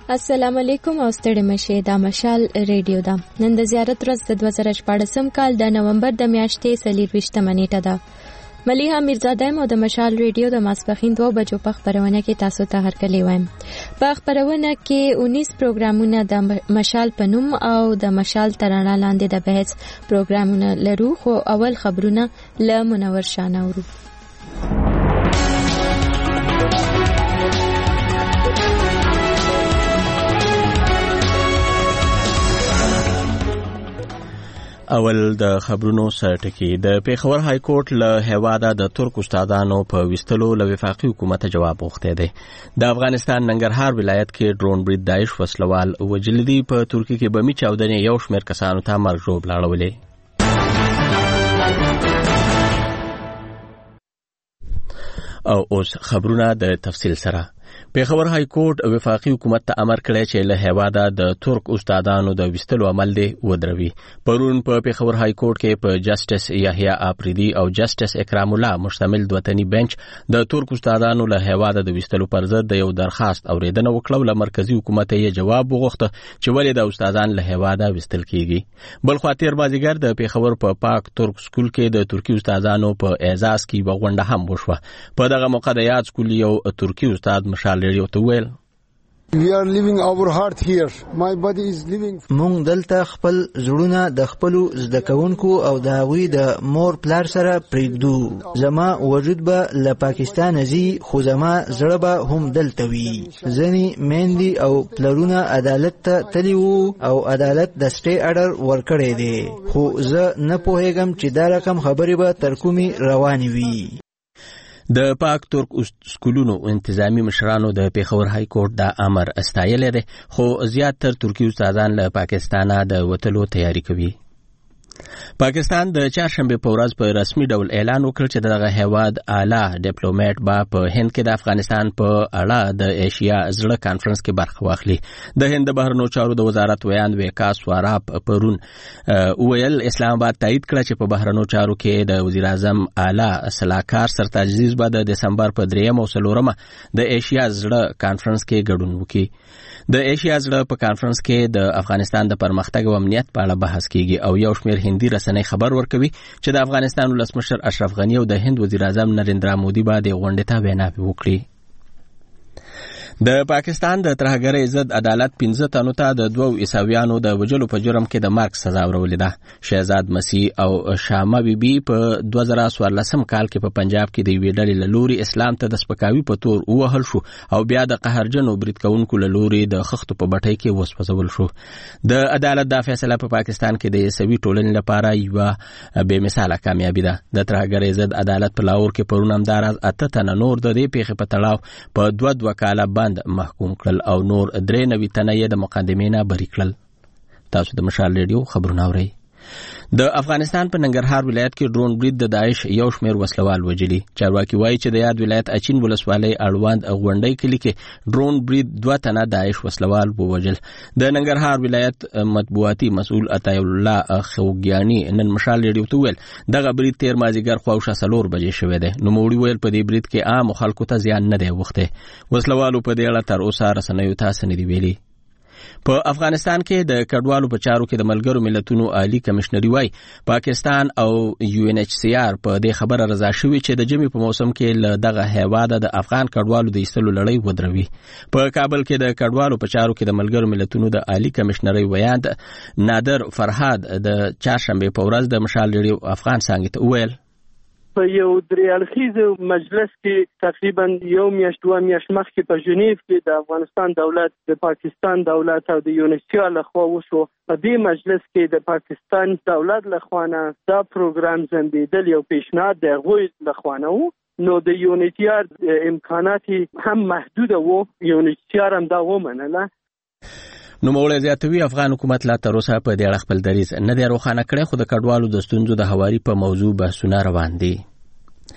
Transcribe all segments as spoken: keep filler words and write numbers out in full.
السلام علیکم او ستړي مشه دا مشال ریډیو دا نن د زیارت ورځ د دوه زره شپږم کال د نومبر د میاشتې څلورویشتمه نیټه ده. ملیحه میرزاده مو د مشال ریډیو د ماسپښین دوه بجو په خبرونه کې تاسو ته هرکلی وایم. په خبرونه کې انیس پروګرامونه د مشال په نوم او د مشال ترانه لاندې د بحث پروګرامونه لرو، خو اول خبرونه له منور شانه ورو. اول د خبرونو سرټکی. د پیښور های کورټ له هیواده د ترک استادانو په وستلو له وفاقي حکومت جواب غوښتی دی. د افغانستان ننګرهار ولایت کې ډرون برید داعش وسلوال وژلي دي. په ترکیه کې بمي چاودنې یو شمېر کسانو ته مرګ ژوبله اړولې. او اوس خبرونه د تفصیل سره. پیښور های کورټ وفاقي حکومت ته امر کړی چې له هیواده د ترک استادانو د وستلو عمل دی ودروي. پرون په پیښور های کورټ کې په جسټس یحیی آفریدي او جسټس اکرام الله مشتمل دوتنی بنچ د ترک استادانو له هیواده د وستلو پر ضد د یو درخواست اوریدنه وکړه. له مرکزی حکومت یې جواب وغوښته چې ولې د استادان له هیواده وستل کیږي. بل خوا تیر بازیګر د پیښور په پا پاک ترک سکول کې د ترکی استادانو په اعزاز کې یوه غونډه هم وشوه. په دغه موقع د یاد سکول یو ترکی استاد مشال ریډیو ته ویل: We are living our heart here. My body is living. مونږ دلته خپل زړونه د خپلو زده کوونکو او د هغوی د مور پلار سره پرېږدو. زما وجود به له پاکستان ځي، خو زما زړه به هم دلته وي. ځینې میندې او پلرونه عدالت ته تللي وو او عدالت د سټې اډر ورکړی دی، خو زه نه پوهېږم چې دا رقم خبرې به تر کومې روانې وي. د پاک ترک سکولونو انتظامی مشرانو د پیښور های کورټ دا امر استایلی دی، خو زیات تر ترکی استادان له پاکستانه د وتلو تیاری کوي. پاکستان د چهارشنبه په ورځ په رسمي ډول اعلان وکړ چې دغه هیواد اعلی ډیپلوماټ به په هند کې د افغانستان په اړه د ایشیا زړه کانفرنس کې برخه واخلي. د هند بهرنیو چارو د وزارت ویاند ویکاس سواراب پرون ویل اسلام آباد تایید کړ چې په بهرنیو چارو کې د وزیر اعظم اعلی صلاحکار سرتاج عزیز به د دسمبر په دریم او څلورمه د ایشیا زړه کانفرنس کې ګډون وکړي. د ایشیا زړه په کانفرنس کې د افغانستان د پرمختګ او امنیت په اړه بحث کیږي او یو شمېر هندي رسنۍ خبر ورکوي چې د افغانستان ولسمشر اشرف غنی او د هند وزیر اعظم نریندرا مودي به د غونډې ته ویناوې وکړي. د پاکستان د ترهګرۍ ضد عدالت پنځه تنو ته د دوو عیسویانو د وژلو په جرم کې د مرګ سزا ورولې ده. شهزاد مسیح او شامه بی بی په دوه زره څوارلسم کال کې په پنجاب کې د یوې ډلې له لوري اسلام ته د سپکاوي په تور ووهل شو او بیا د قهرجنو برید کوونکو له لوري د خښتو په بټۍ کې وسوځول شو. د عدالت دا فیصله په پاکستان کې د عیسوي ټولنې لپاره یوه بې مثاله کامیابي ده. د ترهګرۍ ضد عدالت په لاهور کې پرون همداراز اته تنه نور د دې پیښې په تړاو په دوه دوه کاله بند محکوم کړل او نور درې نوي تنه یې د مقدمې نه بری کړل. تاسو د مشال ریډیو خبرونه اورئ. د افغانستان په ننګرهار ولایت کې ډرون برید د داعش یو شمېر وسلوال وژلي. چارواکي وایي چې د یاد ولایت اچین ولسوالۍ اړوند غونډۍ کلي کې ډرون برید دوه تنه داعش وسلوال ووژل. د ننګرهار ولایت مطبوعاتي مسؤل عطیه الله خوږیاني نن مشال ریډیو ته ویل دغه برید تیر مازدیګر خواوشا څلور بجې شوی دی. نوموړي ویل په دې برید کې عام خلکو ته زیان نه دی اوښتی. وسلوالو په دې اړه تر اوسه رسنیو ته څه نه دي ویلي. په افغانستان کې د کډوالو په چارو کې د ملګرو ملتونو عالی کمشنري وایي پاکستان او یو ان ایچ سی آر په دې خبره رضا شوي چې د ژمي په موسم کې له دغه هیواده د افغان کډوالو د ایستلو لړۍ ودروي. په کابل کې د کډوالو په چارو کې د ملګرو ملتونو د عالی کمشنري ویاند نادر فرهاد د چهارشنبه په ورځ د مشال ریډیو افغان څانګې ته وویل په یو درې اړخیز مجلس کې تقریبا یو میاشت دوه میاشت مخکې په ژنیف کې د افغانستان دولت د پاکستان دولت او د یونیسیا لخوا وشو. په دې مجلس کې د پاکستان دولت لخوا نه دا پروګرام زندیدل یو پیشنهاد د هغوی لخوا نه و، نو د یونیسیا امکانات هم محدود وو. یونیسیا هم دا ومنله. نوموړی زیاتوي افغان حکومت لا تر اوسه په دې اړه خپل دریځ نه دی روښانه کړی، خو د کډوالو د ستونزو د هواري په موضوع بحثونه روان دي.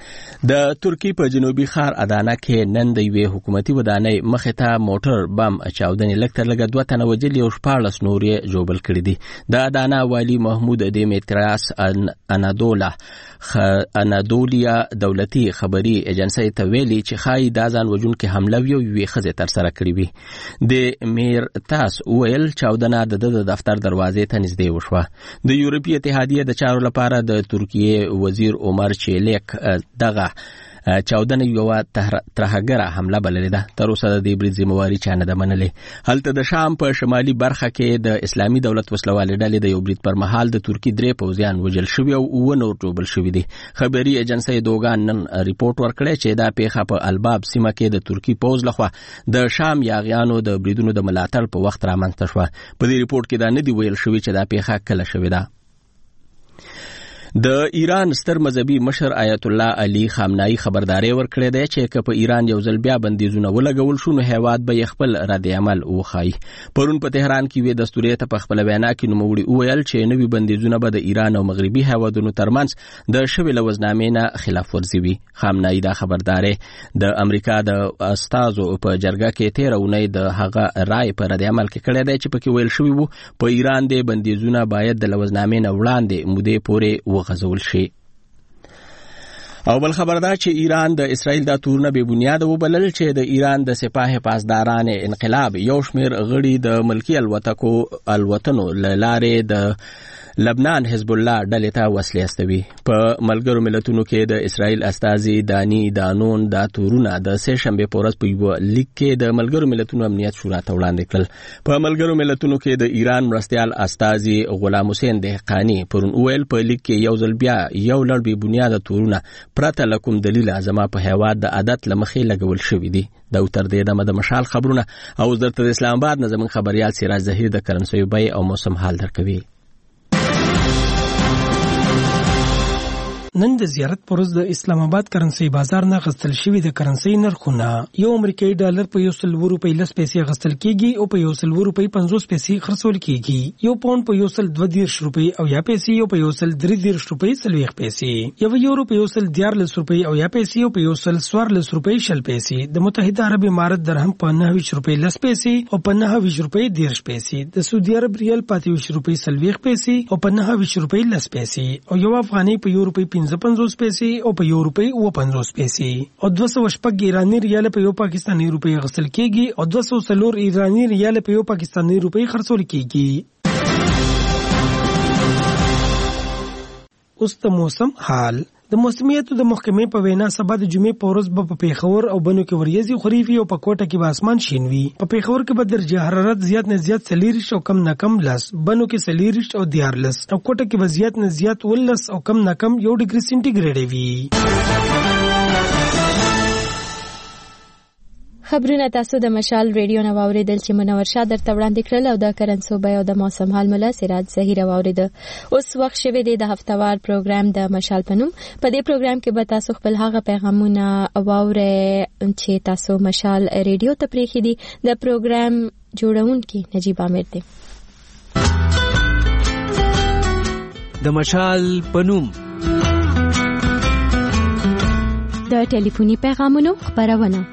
د ترکی په جنوبي ښار ادانه کې نن د یوې حکومتي ودانۍ مخې ته موټر بم چاودنې لږ تر لږه دوه تنه وژلي او شپاړس نور یې ژوبل کړي دي. د ادانه والي محمود دیمیتریاس انادولا انادولیا دولتي خبري ایجنسی ته ویلي چې ښایي دا ځان وژونکې حمله یوې ښځې ترسره کړې وي. د میر تاس ویل چاودنه د د دفتر دروازې ته نږدې وشوه. د یورپي اتحادیې د چارو لپاره د ترکیې وزیر عمر چیلیک دغه چاودنه یو ترهګره حمله بللې ده. تر اوسه د دې برید ذمہواري چا نه ده منلې. هلته د شام په شمالي برخه کې د اسلامي دولت وسلوالې ډلې د یو برید پر مهال د ترکی درې پوځیان وژل شوي او اووه نور ژوبل شوي دي. خبري ایجنسی دوګان نن ریپورت ورکړی چې دا پیښه په الباب سیمه کې د ترکی پوځ لخوا د شام یاغیانو د بریدونو د ملاتړ په وخت رامنځته شوه. په دې ریپورت کې دا نه دی ویل شوی چې دا پیښه کله شوې ده. د ایران ستر مذهبي مشر آیت الله علي خامنه‌ای خبرداري ورکړې ده چې که په ایران یو ځل بیا بندیزونه ولګول شو نو هیواد به خپل رد عمل وخایي. پرون په تهران کې وی دستوري ته په خپل وینا کې نوموړي وویل چې نوي بندیزونه به د ایران او مغربي هیوادونو ترمنځ د شوی لوزنامې نه خلاف ورزي وي. خامنه‌ای دا خبرداري د امریکا د استازو په جرګه کې تیر اونۍ د هغه رائے پر رد عمل کې کړی دی چې پکې ویل شوی وو په ایران د بندیزونه باید د لوزنامې نه وړاندې مودې پورې غزول شي. او بل خبر ده چې ایران د اسرائیل د تورنه به بنیاد وبلل چې د ایران د سپاه پاسداران انقلاب یو شمیر غړي د ملکی الوتکو الوتنو لاره د لبنان حزب الله ډلې ته وسلې استوي. په ملګرو ملتونو کې د اسرائیل استازي دانی دانون د تورونه د سه شنبه په ورځ په یو لیک کې د ملګرو ملتونو امنیت شورا ته وړاندې کړل. په ملګرو ملتونو کې د ایران مرستيال استازي غلام حسین دهقانی پرون ویل په لیک کې یو ځل بیا یو لړ به بنیاد تورونه پرته لکم دلیل اعظم په هیواد د عادت لمخې لګول شوې دي. د تر دې دمه د مشال خبرونه او وزارت اسلام آباد نظم خبريال سراج ظهیر د کرنسي بای او موسم حال درکوي. نن د زیارت پروز د اسلام آباد کرنسي بازار نه غستل شوی د کرنسي نرخونه یو امریکایي ډالر په یو سل روپۍ لس پیسې غستل کیږي او په یو سل روپۍ پنځوس پیسې خرڅول کیږي. یو پاوند په یو سل دوه دیرش روپۍ او یا پیسې او په یو سل درې دیرش روپۍ څلوېښت پیسې. یو یورو په یو سل دیارلس روپۍ او یا پیسې او په یو سل څوارلس روپۍ شل پیسې. د متحده عرب امارات درهم په نهه ویشت روپۍ لس پیسې او په نهه ویشت روپۍ دیرش پیسې. د سعودي عرب ریال په اته ویشت روپۍ څلوېښت پیسې او په نهه ویشت روپۍ لس پیسې. او یو افغاني په یو روپۍ پنځوس پیسې او په یو روپۍ او پنځوس پیسې. او دوه سوه شپږ ایرانی ریال په یو پاکستاني روپۍ غسل کیږي او دوه سوه څلور ایرانی ریال په یو پاکستاني روپۍ خرڅول کیږي. اوس د موسم حال. د موسمیاتو د محکمې په وینا سبا د جمعې په ورځ به په پیښور او بنو کې وریځي خریفي او په کوټه کې به اسمان شین وي. په پیښور کې به درجه حرارت زیات نه زیات څلېرویشت او کم نه کم لس، بنو کې څلېرویشت او دیارلس، او کوټه کې به زیات نه زیات ولس او کم نه کم یو ډیګري سینټیګریډ وي. خبرونه تاسو د مشال ریډیو نه واوریدل چې منور شاه درته وړاندې کړل او د کرنسو بای او د موسم حال مله سراج ظهیر واوریده. اوس وخت شوه دی د هفتوار پروګرام د مشال پنوم. په دې پروګرام کې به تاسو خپل هغه پیغامونه واورئ چې تاسو مشال ریډیو ته پریخي دي. د پروګرام جوړونکي نجیب عامر دی. د مشال پنوم د ټلیفوني پیغامونو خبرونه.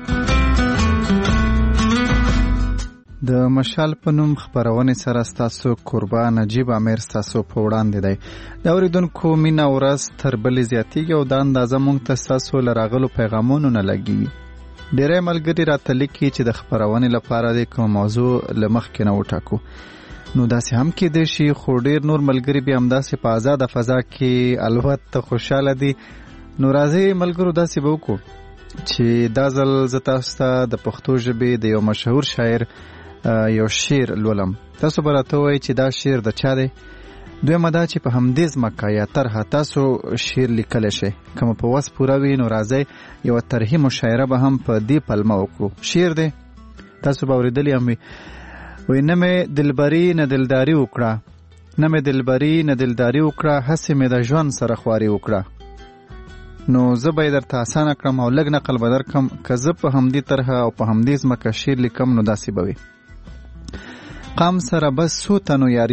د مشال پنوم خبرونه سره تاسو قربان نجیب عامر تاسو په وړاندې دی. د اوریدونکو مینا ورځ تر بلې زیاتیږي او د اندازه مونږ ته تاسو لراغلو پیغامونو نه لګي. ډېرې ملګري راته لیکي چې د خبرونه لپاره د کوم موضوع لمخ کې نه وټاکو. نو داسې هم کې د شي خو ډېر نور ملګري به همداسې په آزاد فضا کې البته خوشاله دي. نو راځي ملګرو داسې به وکړو چې دا ځل زه تاسو ته د پښتو ژبې د یو مشهور شاعر یو شعر لولم. تاسو به راته وایئ چې دا شعر د چا دی. دویمه دا چې په همدې ځمکه یا طرحه تاسو شعر لیکلی شئ. که مو په وس پوره وي نو راځئ یوه طرحي مشاعره به هم په دې پلمه وکړو. شعر دی تاسو به اورېدلی هم وي. وایي نه مې دلبري نه دلداري وکړه، نه مې دلبري نه دلداري وکړه، هسې مې د ژوند سره خواري وکړه. نو زه به یې درته اسانه کړم او لږ نقل به درکړم. که زه په همدې طرحه او په همدې ځمکه شعر لیکم نو داسې به وي. قام سره بس څو تنو یاري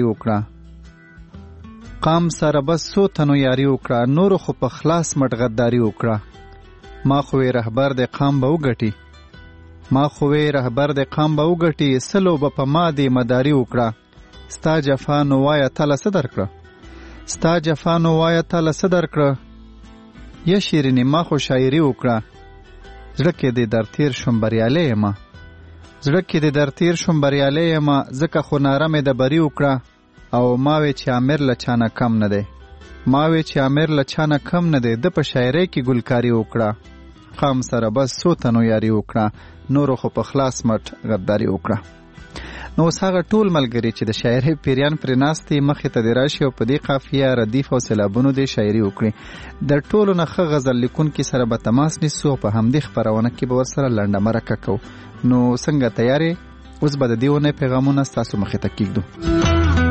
وکړه، قام سره بس څو تنو یاري وکړه، نورو خو په خلاص مټ غداري وکړه. ما خوې رهبر د قام به وګټي ما خوې رهبر د قام به وګټي سلو به په ما دې مداري وکړه ستا جفا نو وایه تاله څه درکړه ستا جفا نو وایه تاله څه درکړه یا شیرینې ما خو شاعري وکړه زړه کې دې در تیر شوم بریالی یم زړه کې دې در تیر شوم بریالی یم ځکه خو ناره مې د بري وکړه او ما وې چې امیر له چانه کم نه دی ما وې چې امیر له چانه کم نه دی د په شاعرۍ کې ګلکاري وکړه قام سره بس څو تنو یاري وکړه نورو خو په خلاص مټ غداري وکړه نو اوس هغه ټول ملګري چې د شاعرۍ پیریان پرې ناست دي مخې ته دې راشي او په دې قافیه ردیف او سیلابونو دې شاعري وکړي د ټولو نه ښه غزل لیکونکي سره به تماس نیسو په همدې خپرونه کې به ورسره لنډه مرکه کوو نو څنګه تیارې اوس به د دې اونۍ پیغامونه ستاسو مخې ته کېږدو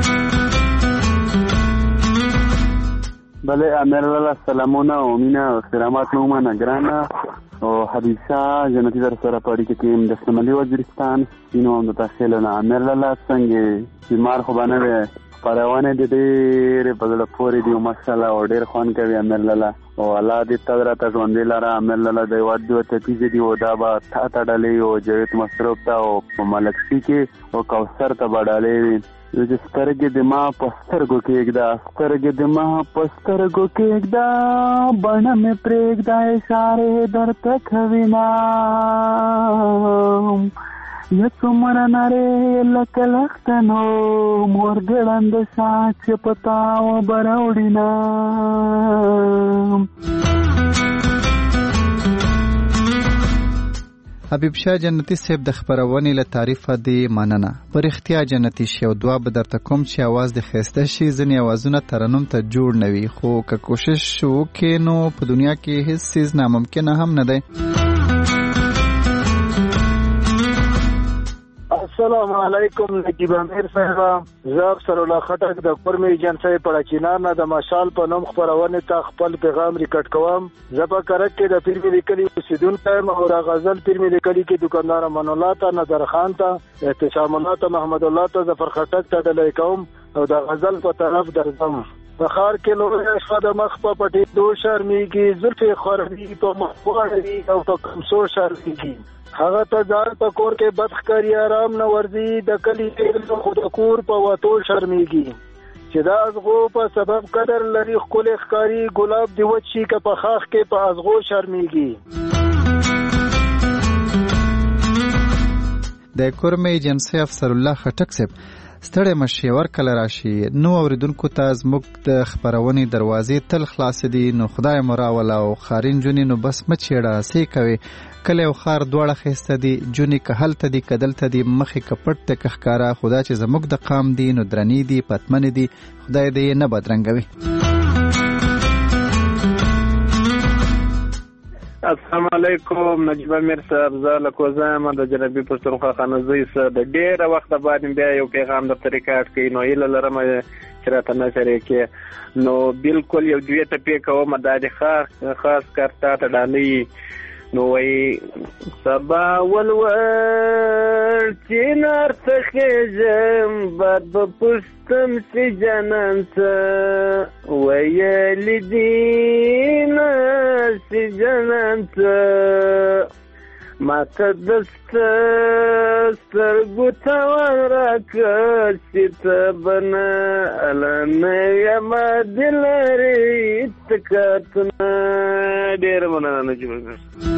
بله امیر الله سلامونه او مینه او احترامات مو منه ګرانه او حبیب شاه جنتی در سره په اړیکه کې د شمالي وزیرستان سینو هم د تخیلونه امیر الله څنګه بیمار خو به نه وی خپرونه د ډېرې په زړه پورې دي ماشاءالله او ډېر خوند کوي امیر الله او الله دې تا راته ژوندی لره امیر الله د هېواد دوه تپیزې دي او دا به تا ته ډالۍ او جاوید مصروف ته او په ملکسي کې او کوثر ته به ډالۍ وي چې سترګې د ما په سترګو کېږده سترګې د ما په سترګو کېږده بڼه مې پرېږده اشارې درته کوینه یا څومره نرۍ لکه لښتنو مور ګړنده شه چې په تا اوبه راوړینه حبیب شاه جنتی صاحب د خبرونې له تعریفه دی مننه پر اختیا جنتی شی او دعا به درته کوم چې आवाज د خسته شي ځنې आवाजونه ترنم ته جوړ نوي خو که کوشش وکې نو په دنیا کې هیڅ چیز ناممکن هم نه دی السلام علیکم نجیب امیر صاحب زه افسر الله خټک د قرمي ایجنسی پړچینار نه د مشال په نوم خپرونه ته خپل پیغام ریکارډ کوم زه په کرک کې د پیر ملي کلی اوسیدونکی یم او د غزل پیر ملي کلی کې دکاندار امان الله ته نظر خان ته احتشام الله ته محمد الله ته ظفر خټک ته ډالۍ کوم او د غزل په طرف درځم په ښار کې لوی شپه د مخ په پټېدو شرمېږي زلفې خوروي په مخ غواړي او په کمسو شرمېږي هغه ته ځان په کور کې بد ښکاري آرام نه ورځي د کلي خو د کور په وتو شرمېږي چې د ازغو په سبب قدر لري ښکلی ښکاري ګلاب دې وچ شي که په خاښ کې په ازغو شرمېږي د کورمې ایجنسی افسر الله خټک صاحب ستړی مشي ورکله راشي نو اوریدونکو ته زموږ د خپرونې دروازې تل خلاصې دي نو خدای مو راوله او ښارین جونې نو بس مه چیړه څه کوي کلی او ښار دواړه ښایسته دي جونې که هلته دي که دلته دي مخې که پټ دی که ښکاره خدا چې زموږ د قام دي نو درنې دي پتمنې دي خدای دې یې نه بدرنګوي السلام علیکم نجیب امیر صاحب زه له کوزه یم د جنوبي پښتونخوا خانزۍ څخه د ډېره وخته بعد بیا یو پیغام درته ریکارډ کوي نو هیله لرم چې راته نشر یې کړې نو بالکل یو دوې ټپې کوم دا د خاص کار تا ته ډالۍ نو وایي سبا ولور چینار ته خیژم باد به پوښتم چې جانان څه ویلي دي نه چې جانان څه ماته د سترګو تاوان راکړه چې ته به نه اله نه یمه دې لرې اتکاتونه ډېره مننه نجیب امیر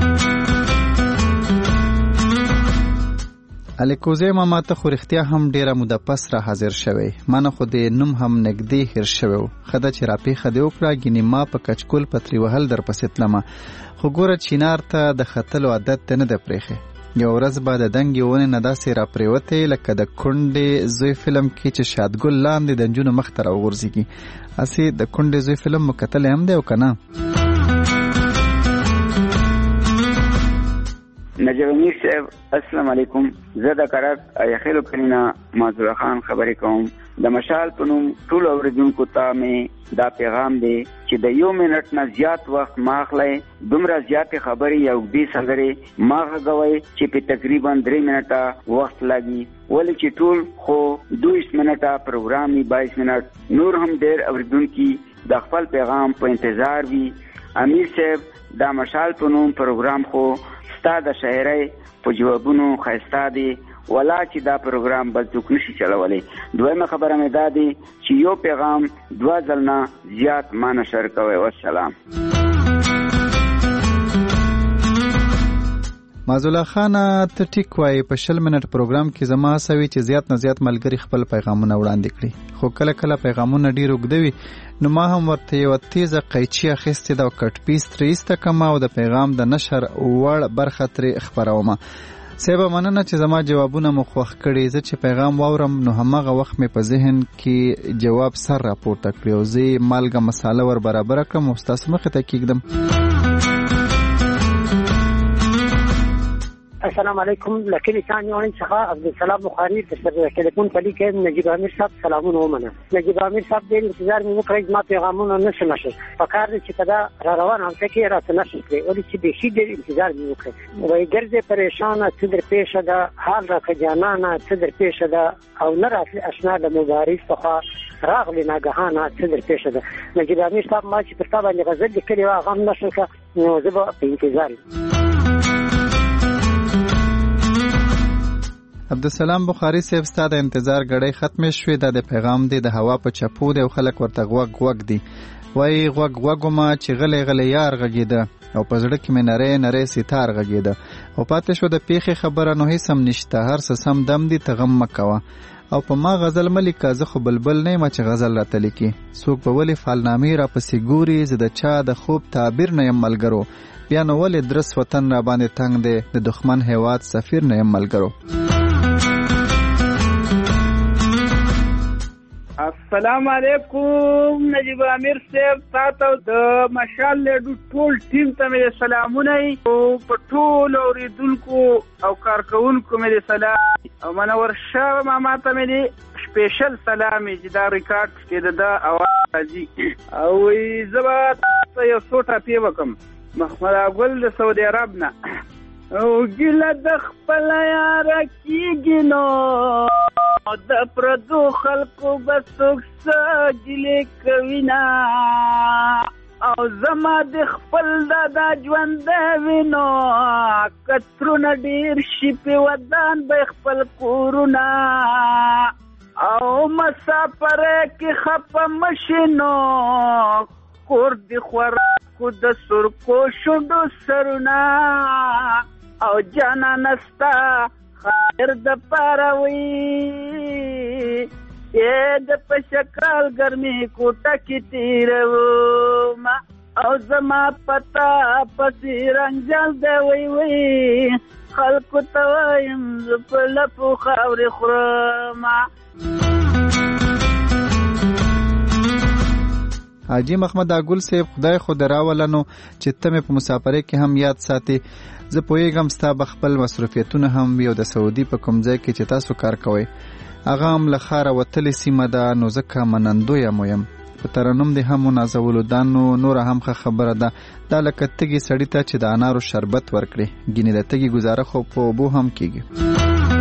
الیکوزه ما ماته خو رښتیا هم ډیره موده پس را حاضر شوی مانه خو د نوم هم نږدې هیر شوی خده چې راپېښه دې وکړه ګینې ما په کچکول پتري وهل در پسې تلمه خو ګوره چینار ته د ختلو عادت ته نه ده پرېښې یو ورځ به د دنګې ونې نه داسې راپرېوتې لکه د کونډې زوی فلم کې چې شادګل لاندې د نجونو مخ ته راوغورځېږي هسې د کونډې زوی فلم مو کتلی هم دی او که نه نجیب امیر صاحب السلام علیکم زه د کرک ایخیلو کلینا معذور خان خبرې کوم د مشال په نوم ټول اوریدونکو ته مې دا پیغام دی چې د یو منټ نه زیات وخت ماخلی دومره زیاتې خبرې یا اوږدې سندرې ما غږوئ چې په تقریبا درې منټه وخت لګي ولې چې ټول خو دویست منټه پروګرام وي بایس منټ نور هم ډېر اوریدونکي د خپل پیغام په انتظار وي امیر صاحب دا مشال په نوم پروګرام خو ستا د شاعرۍ په جوابونو ښایسته دی، ولا چې دا پروګرام بل څوک نشي چلولی. دویمه خبره مې دا دی چې یو پیغام دوه ځل نه زیات ما نشر کوئ. والسلام. معزالله خان ته ټیک وایي په شل منټ پروګرام کې زما هڅه وي چې زیات نه زیات ملګري خپل پیغامونه وړاندې کړي، خو کله کله پیغامونه ډېر اوږده وي نو ما هم ورته یوه تیزه قیچي اخیستې ده او کټ پیس ترې ایسته کړم او د پیغام د نشر وړ برخه ترې خپرومه. صاحبه مننه چې زما جوابونه مو خوښ کړي. زه چې پیغام واورم نو هماغه وخت مې په ذهن کې جواب سر راپورته کړي او زه یې مالګه مساله ور برابره کړم او ستاسو مخې ته کېږدم. السلام علیکم. لکلی ثاني وړاندې څخه عبدالسلام بخاري د ټلیفون په لیک کې نجیب امیر صاحب سلامونه ومنه. نجیب امیر صاحب ډېر انتظار مې وکړی، زما پیغامونه نشو نشو په کار دی چې په دا را روان هفته کې راته نشو کړی، ولې چې بیخي ډېر انتظار مې وکړی. وایي ګرځې پریشانه څه در پیښه ده، حال راکړه جانانه څه در پیښه ده، او نه راتلې اشنا د مبارز څخه راغلی ناګهانه څه در پیښه ده. نجیب امیر صاحب ما چې پر تا باندې غزل لیکلې وه هغه هم نشو ښه، نو زه به په انتظار یم. عبدالسلام بخاري صاحب ستا د انتظار غړۍ ختمې شوې. دا د پیغام دی د هوا په چپو دی او خلک ورته غوږ غوږ دی. وایي غوږ غوږومه چې غلی غلی یار غږېده او په زړه کې مې نری نری ستار غږېده او پاتې شو د پیښې خبره نو هیڅ هم نشته، هر څه سم دم دی ته غم مه کوه او په ما غزل مه لیکه، زه خو بلبل نه یم چې غزل راته لیکي. څوک به ولې فالنامې را پسې ګوري، زه د چا د خوب تعبیر نه یم ملګرو، بیا نو ولې درس وطن را باندې تنګ دی، د دښمن هیواد سفیر نه یم ملګرو. السلام علیکم نجیب امیر صاحب، تاسو د مشال له ټول ټیم ته مې سلامونه او په ټول اوریدونکو او کارکونکو مې سلام او منور شاه ماما ته مې سپیشل سلام چې دا ریکارډ کې د اواز راځي او زما تاسو یو څو ټاپې وکم. محمد اګل د سعودي عرب نه او ګیله د خپل یار کېږي نو د پردو خلکو به څوک څه ګیلې کوي نه او زما د خپل دادا ژوندی وي نو کترونه ډېر شي په ودان به خپل کورونه او مسافره کې خفه مشي نو کور د خوراکو د سرکو شونډو سرونه او جانا نستا خیر د پاروي یې د پشکال ګرمي کوټه کې تیرو ما او زما پتا پسې رنجال دی وی وی خلکو ته وایم زه په لپو خاورې خورم. حاجی محمد اګل صاحب خدای خو دراولنو چې ته مې په مسافرۍ کې هم یاد ساتي. زه پوهېږم ستا به خپل مصروفیتونه هم وي او د سعودي په کوم ځای کې چې تاسو کار کوئ هغه هم له ښاره وتلې سیمه ده، نو ځکه منندویه مو یم. په ترنم دې هم ونازولو دا نو نوره هم ښه خبره ده. دا لکه تږي سړي ته چې د انارو شربت ورکړي، ګینې د تږي ګزاره خو په اوبو هم کېږي.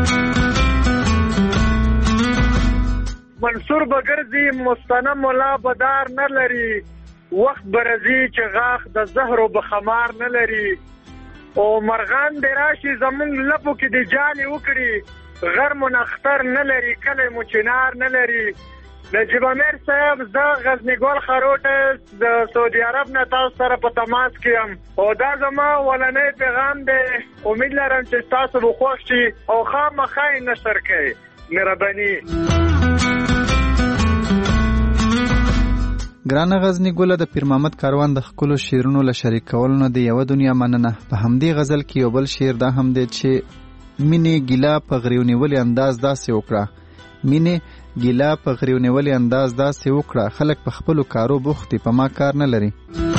منصور بګرځي مستنه مولا بدار نه لري، وخت برزي چې غاخ د زهرو بخمار نه لري او مرغان دی راشي زمونږ لپو کې د جالي وکړي، غر منختر نه لري کلی مو چنار نه لري. نجیب امیر صاحب زه غزنی ګل خروټ د سعودي عرب نه تاسو سره په تماس کې یم او دا زما ولنی پیغام دی. امید لرم چې تاسو به خوښ شي او خامخا یې نشر کړئ. مهرباني. ګرانه غزنی ګله، د پیر محمد کاروان د ښکلو شعرونو له شریک کولو نه د یوه دنیا مننه. په همدې غزل کې یو بل شعر دا هم دی چې مینې ګیله په غریو نیولې انداز داسې وکړه، مینې ګیله په غریو نیولې انداز داسې وکړه، خلک په خپلو کارو بوخت دي، په ما کار نه لري.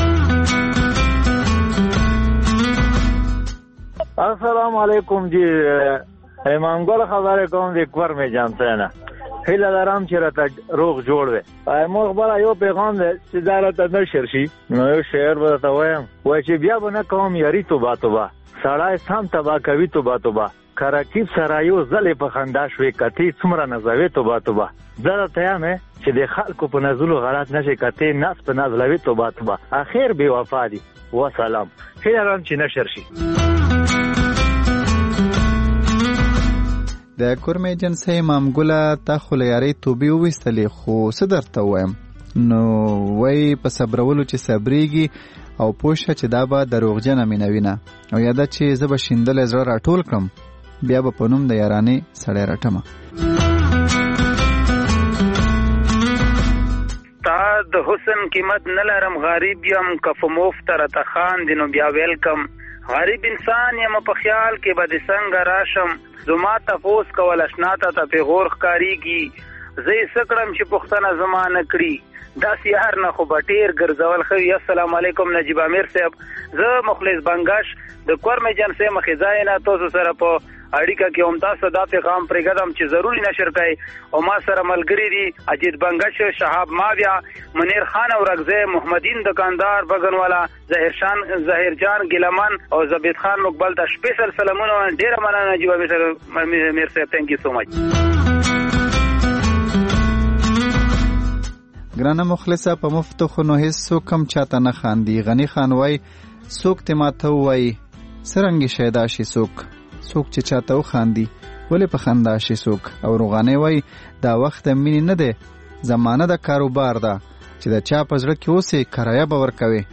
السلام علیکم جی، ایمان ګل خبرې کوم د کور مې جانته نه هیله لرم چې راته روغ جوړ وي. مو خبره یو پیغام دی چې دا راته نشر شي نو یو شعر به درته وایم، وایي چې بیا به نه کوم یاري توبه توبه، سړی سم تباه کوي توبه توبه، کرکیب سره یو ځلې په خندا شوې کتې څومره نازوې توبه توبه زه درته یم چې د خلکو په نازولو غلط نشي کتې ناس په نازلوي توبه توبه اخر بې وفا دي وسلام هیله لرم چې نشر شي. د کورمې ایجنسۍ مامګله تا خو له یارۍ توبې وویستلې خو څه درته ووایم نو وایي په صبرولو چې صبرېږي او پوه شه چې دا به دروغجنه مینه وینه او یاده چې زه به شیندلی زړه راټول کړم بیا به په نوم د یارانې سړی رټمه. تا د حسن قیمت نه لرم غریب یم که په مفت راته خاندې نو بیا ویلکم غریب انسان یم په خیال کې به د څنګه راشم زما تپوس کول اشنا ته ته پیغور ښکارېږي زه یې څه کړم چې پوښتنه زما نه کړي داسې یار نه خو به ډېر ګرځول ښه وي. السلام علیکم نجیب امیر صاحب زه مخلص بنګش د کورم ایجنسۍ مخې ځای نه تاسو سره په اړیکه کې هم تاسو دا پیغام پرېږدم چې ضروري نشر کړئ او ما سره ملګري دي اجید بنګش شهاب ماویا منیر خان اورکزی محمدین دکاندار بګنوالا ظاهر شان ظاهر جان ګلمن او زبید خان مقبل ته سپیشل سلامونه ډېره مننه نجیب امیر صاحب تھینک یو سو مچ. ګرانه مخلصه په مفتو خو نو هیڅ څوک هم چاته نه خاندي. غني خان وای څوک ته ماته وای سرنګي شیدا شي څوک څوک چې چاته وخاندي ولې په خندا شي څوک او روغانه وای دا وخت مینې نه ده زمانه د کاروبار ده چې د چا په زړه کې اوسې کرایه به ورکوي.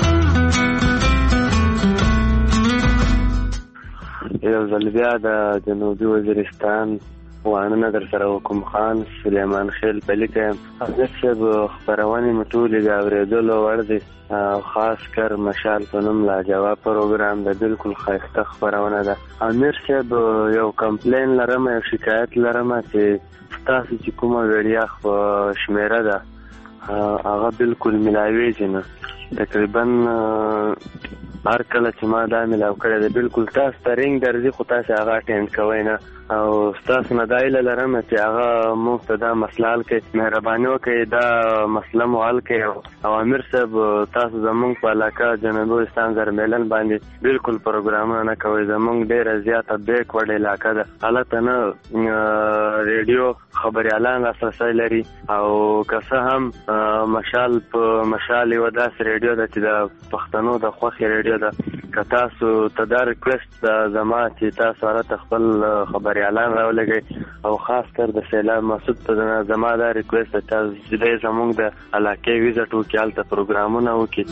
یو ځل بیا د جنوبي وزیرستان وانه در سره حکم خان سلیمان خیل پلی کوم حضرت صاحب خبرونه مټولې د اورېدلو وړ دي خاص کر مشال په نوم لاجواب پروګرام د بالکل خاصه خبرونه ده. امیر صاحب یو کمپلین لرم یو شکایت لرم چې تاسو چې کومه ویډیو خو شمیره ده هغه بالکل ملاویږي نه تقریبا هر کله چې ما دا ملاو کړی ده بالکل تاسو ته رینګ درځي خو تاسو هغه اټینډ کوئ نه او ستاسو نه دا هیله لرم چې هغه موږ ته دا مسله حل کړئ مهرباني وکړئ دا مسله مو حل کړئ او امیر صاحب تاسو زموږ په علاقه جنوبي وزیرستان زرمیلن باندې بالکل پروګرامونه نه کوئ زموږ ډېره زیاته بیک وړ علاقه ده هلته نه ریډیو خبریالان لاسرسی لري او که څه هم مشال په مشال یوه داسې ریډیو ده چې د پښتنو د خوښې ریډیو ده که تاسو ته دا ریکویسټ ده زما چې تاسو هلته خپل خبریالان راولګئ او خاص کر د سیلاب مسعود ته زما دا ریکویسټ ده چې دی زموږ د علاقې ویزټ وکړي هلته پروګرامونه وکړي.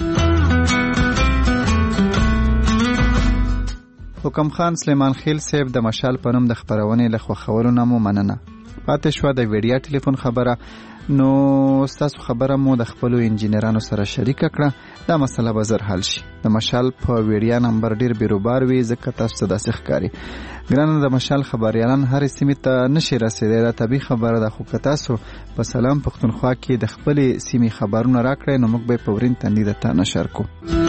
حکم خان سلیمان خیل صاحب د مشال په نوم د خپرونې له خوښولو نه مو مننه. پاتې شوه د ویډیا ټلیفون خبره نو ستاسو خبره مو د خپلو انجینرانو سره شریکه کړه دا مسله به زر حل شي. د مشال په ویډیا نمبر ډیر بیروبار وي ځکه تاسو ته داسې ښکاري ګرانه د مشال خبریالان هرې سیمې ته نشي رسېدی دا طبیعي خبره ده خو که تاسو په سلام پښتونخوا کې د خپلې سیمې خبرونه راکړئ نو موږ به یې په ورین تندي درته نشر کړو.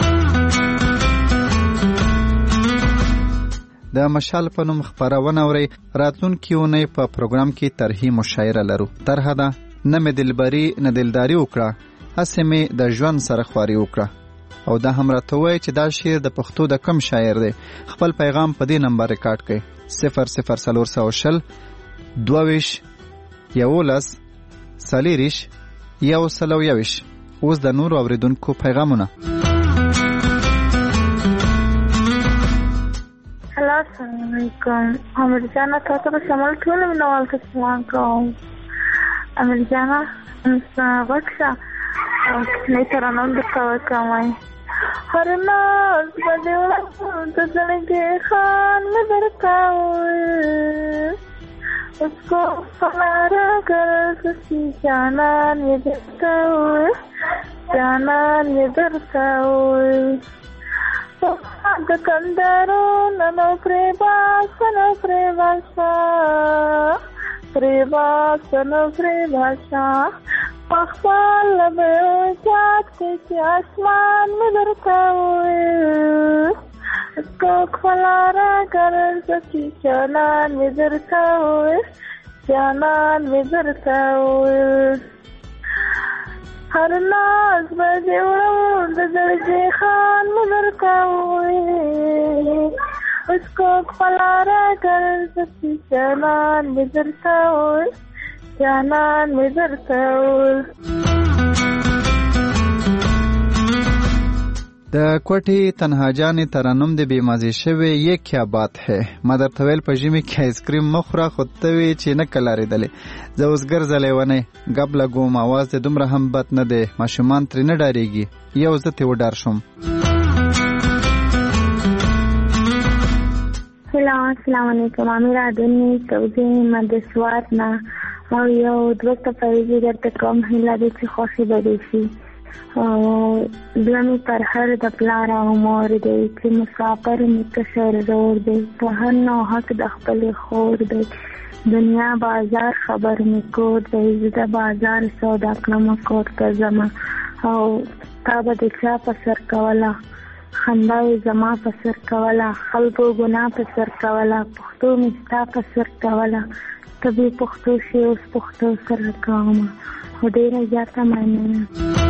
د مشال په نوم خپرونه اورئ راتلونکې اونۍ په پروګرام کې طرحې مشاعره لرو. طرحه ده نه مې دلبري نه دلداري وکړه هسې مې د ژوند سره خواري وکړه او دا هم راته ووایي چې دا شعر د پښتو د کم شاعر دی. خپل پیغام په دې نمبر ریکارډ کړئ صفر صفر څلور سوه شل دوه ویشت یولس څلېرویشت یو سل او یویشت. اوس د نورو اورېدونکو پیغامونه. السلام علیکم امیر جانا تاسو ته شمال ټول منوال ته سلام کوم. امیر جانا وکړه او نه ترانه د کاوه کوي هر ناز بده د زړګي خان مې درکاوه उसको फलारा कर ससी जानन ये درکاوه जानन ये درکاوه د کندارو ننو پریباسنو پریباسا پریباسنو پریباسا پخپال لبه جات کسی آسمان میں درکاوه اسکو کھلارا کرن سکی جانان میں درکاوه جانان میں درکاوه هر ناز بده وړو د زړګي خان مدر کاوه उसको फलारा कर सकी जानان मिजरता उल जानان मिजरता उल د کوټي تنها جانې ترنم د بیمازي شوی یک کیا بات ہے ما درته ویل په ژمي کې آیسکریم مخوره خو ته وی چې نه کلاریدلې زه اوس ګرځلی ونی ګب لګوم اواز د دومره هم بد نه دی ماشومان ترې نه ډارېږي یو زه ترې وډار شوم سلام السلام علیکم امیر ادونی توزی مدسوات نه او یو دوه تفریزی درته کوم هیله دې چې خوښي به دې شي او دلمی پر هر د پلار او مور دی چې مسافر می کشر زور دی په هر نو حق د خپل خور دی دنیا بازار خبر می کور دی زده بازار سودا کلم کور ته زما او تا به د چا په سر کوله خندای زما په سر کوله خلکو ګناه په سر کوله پښتو می ستا په سر کوله تبي پښتو شي اوس پښتو سره کوم خو ډېره زیاته مننه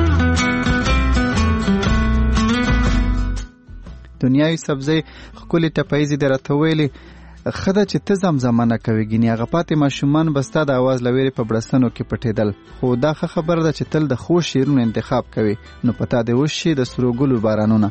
دنیای سبزی خکلی ټپایزي درته ویلي خده چې ته زمزمه نه کوي ګینې هغه پاتې ماشومان به ستا د اواز له ویرې په بړستنو کې پټېدل خو دا ښه خبره ده چې تل د ښو شعرونو انتخاب کوي نو په تا دې وشي د سرو ګلو بارانونه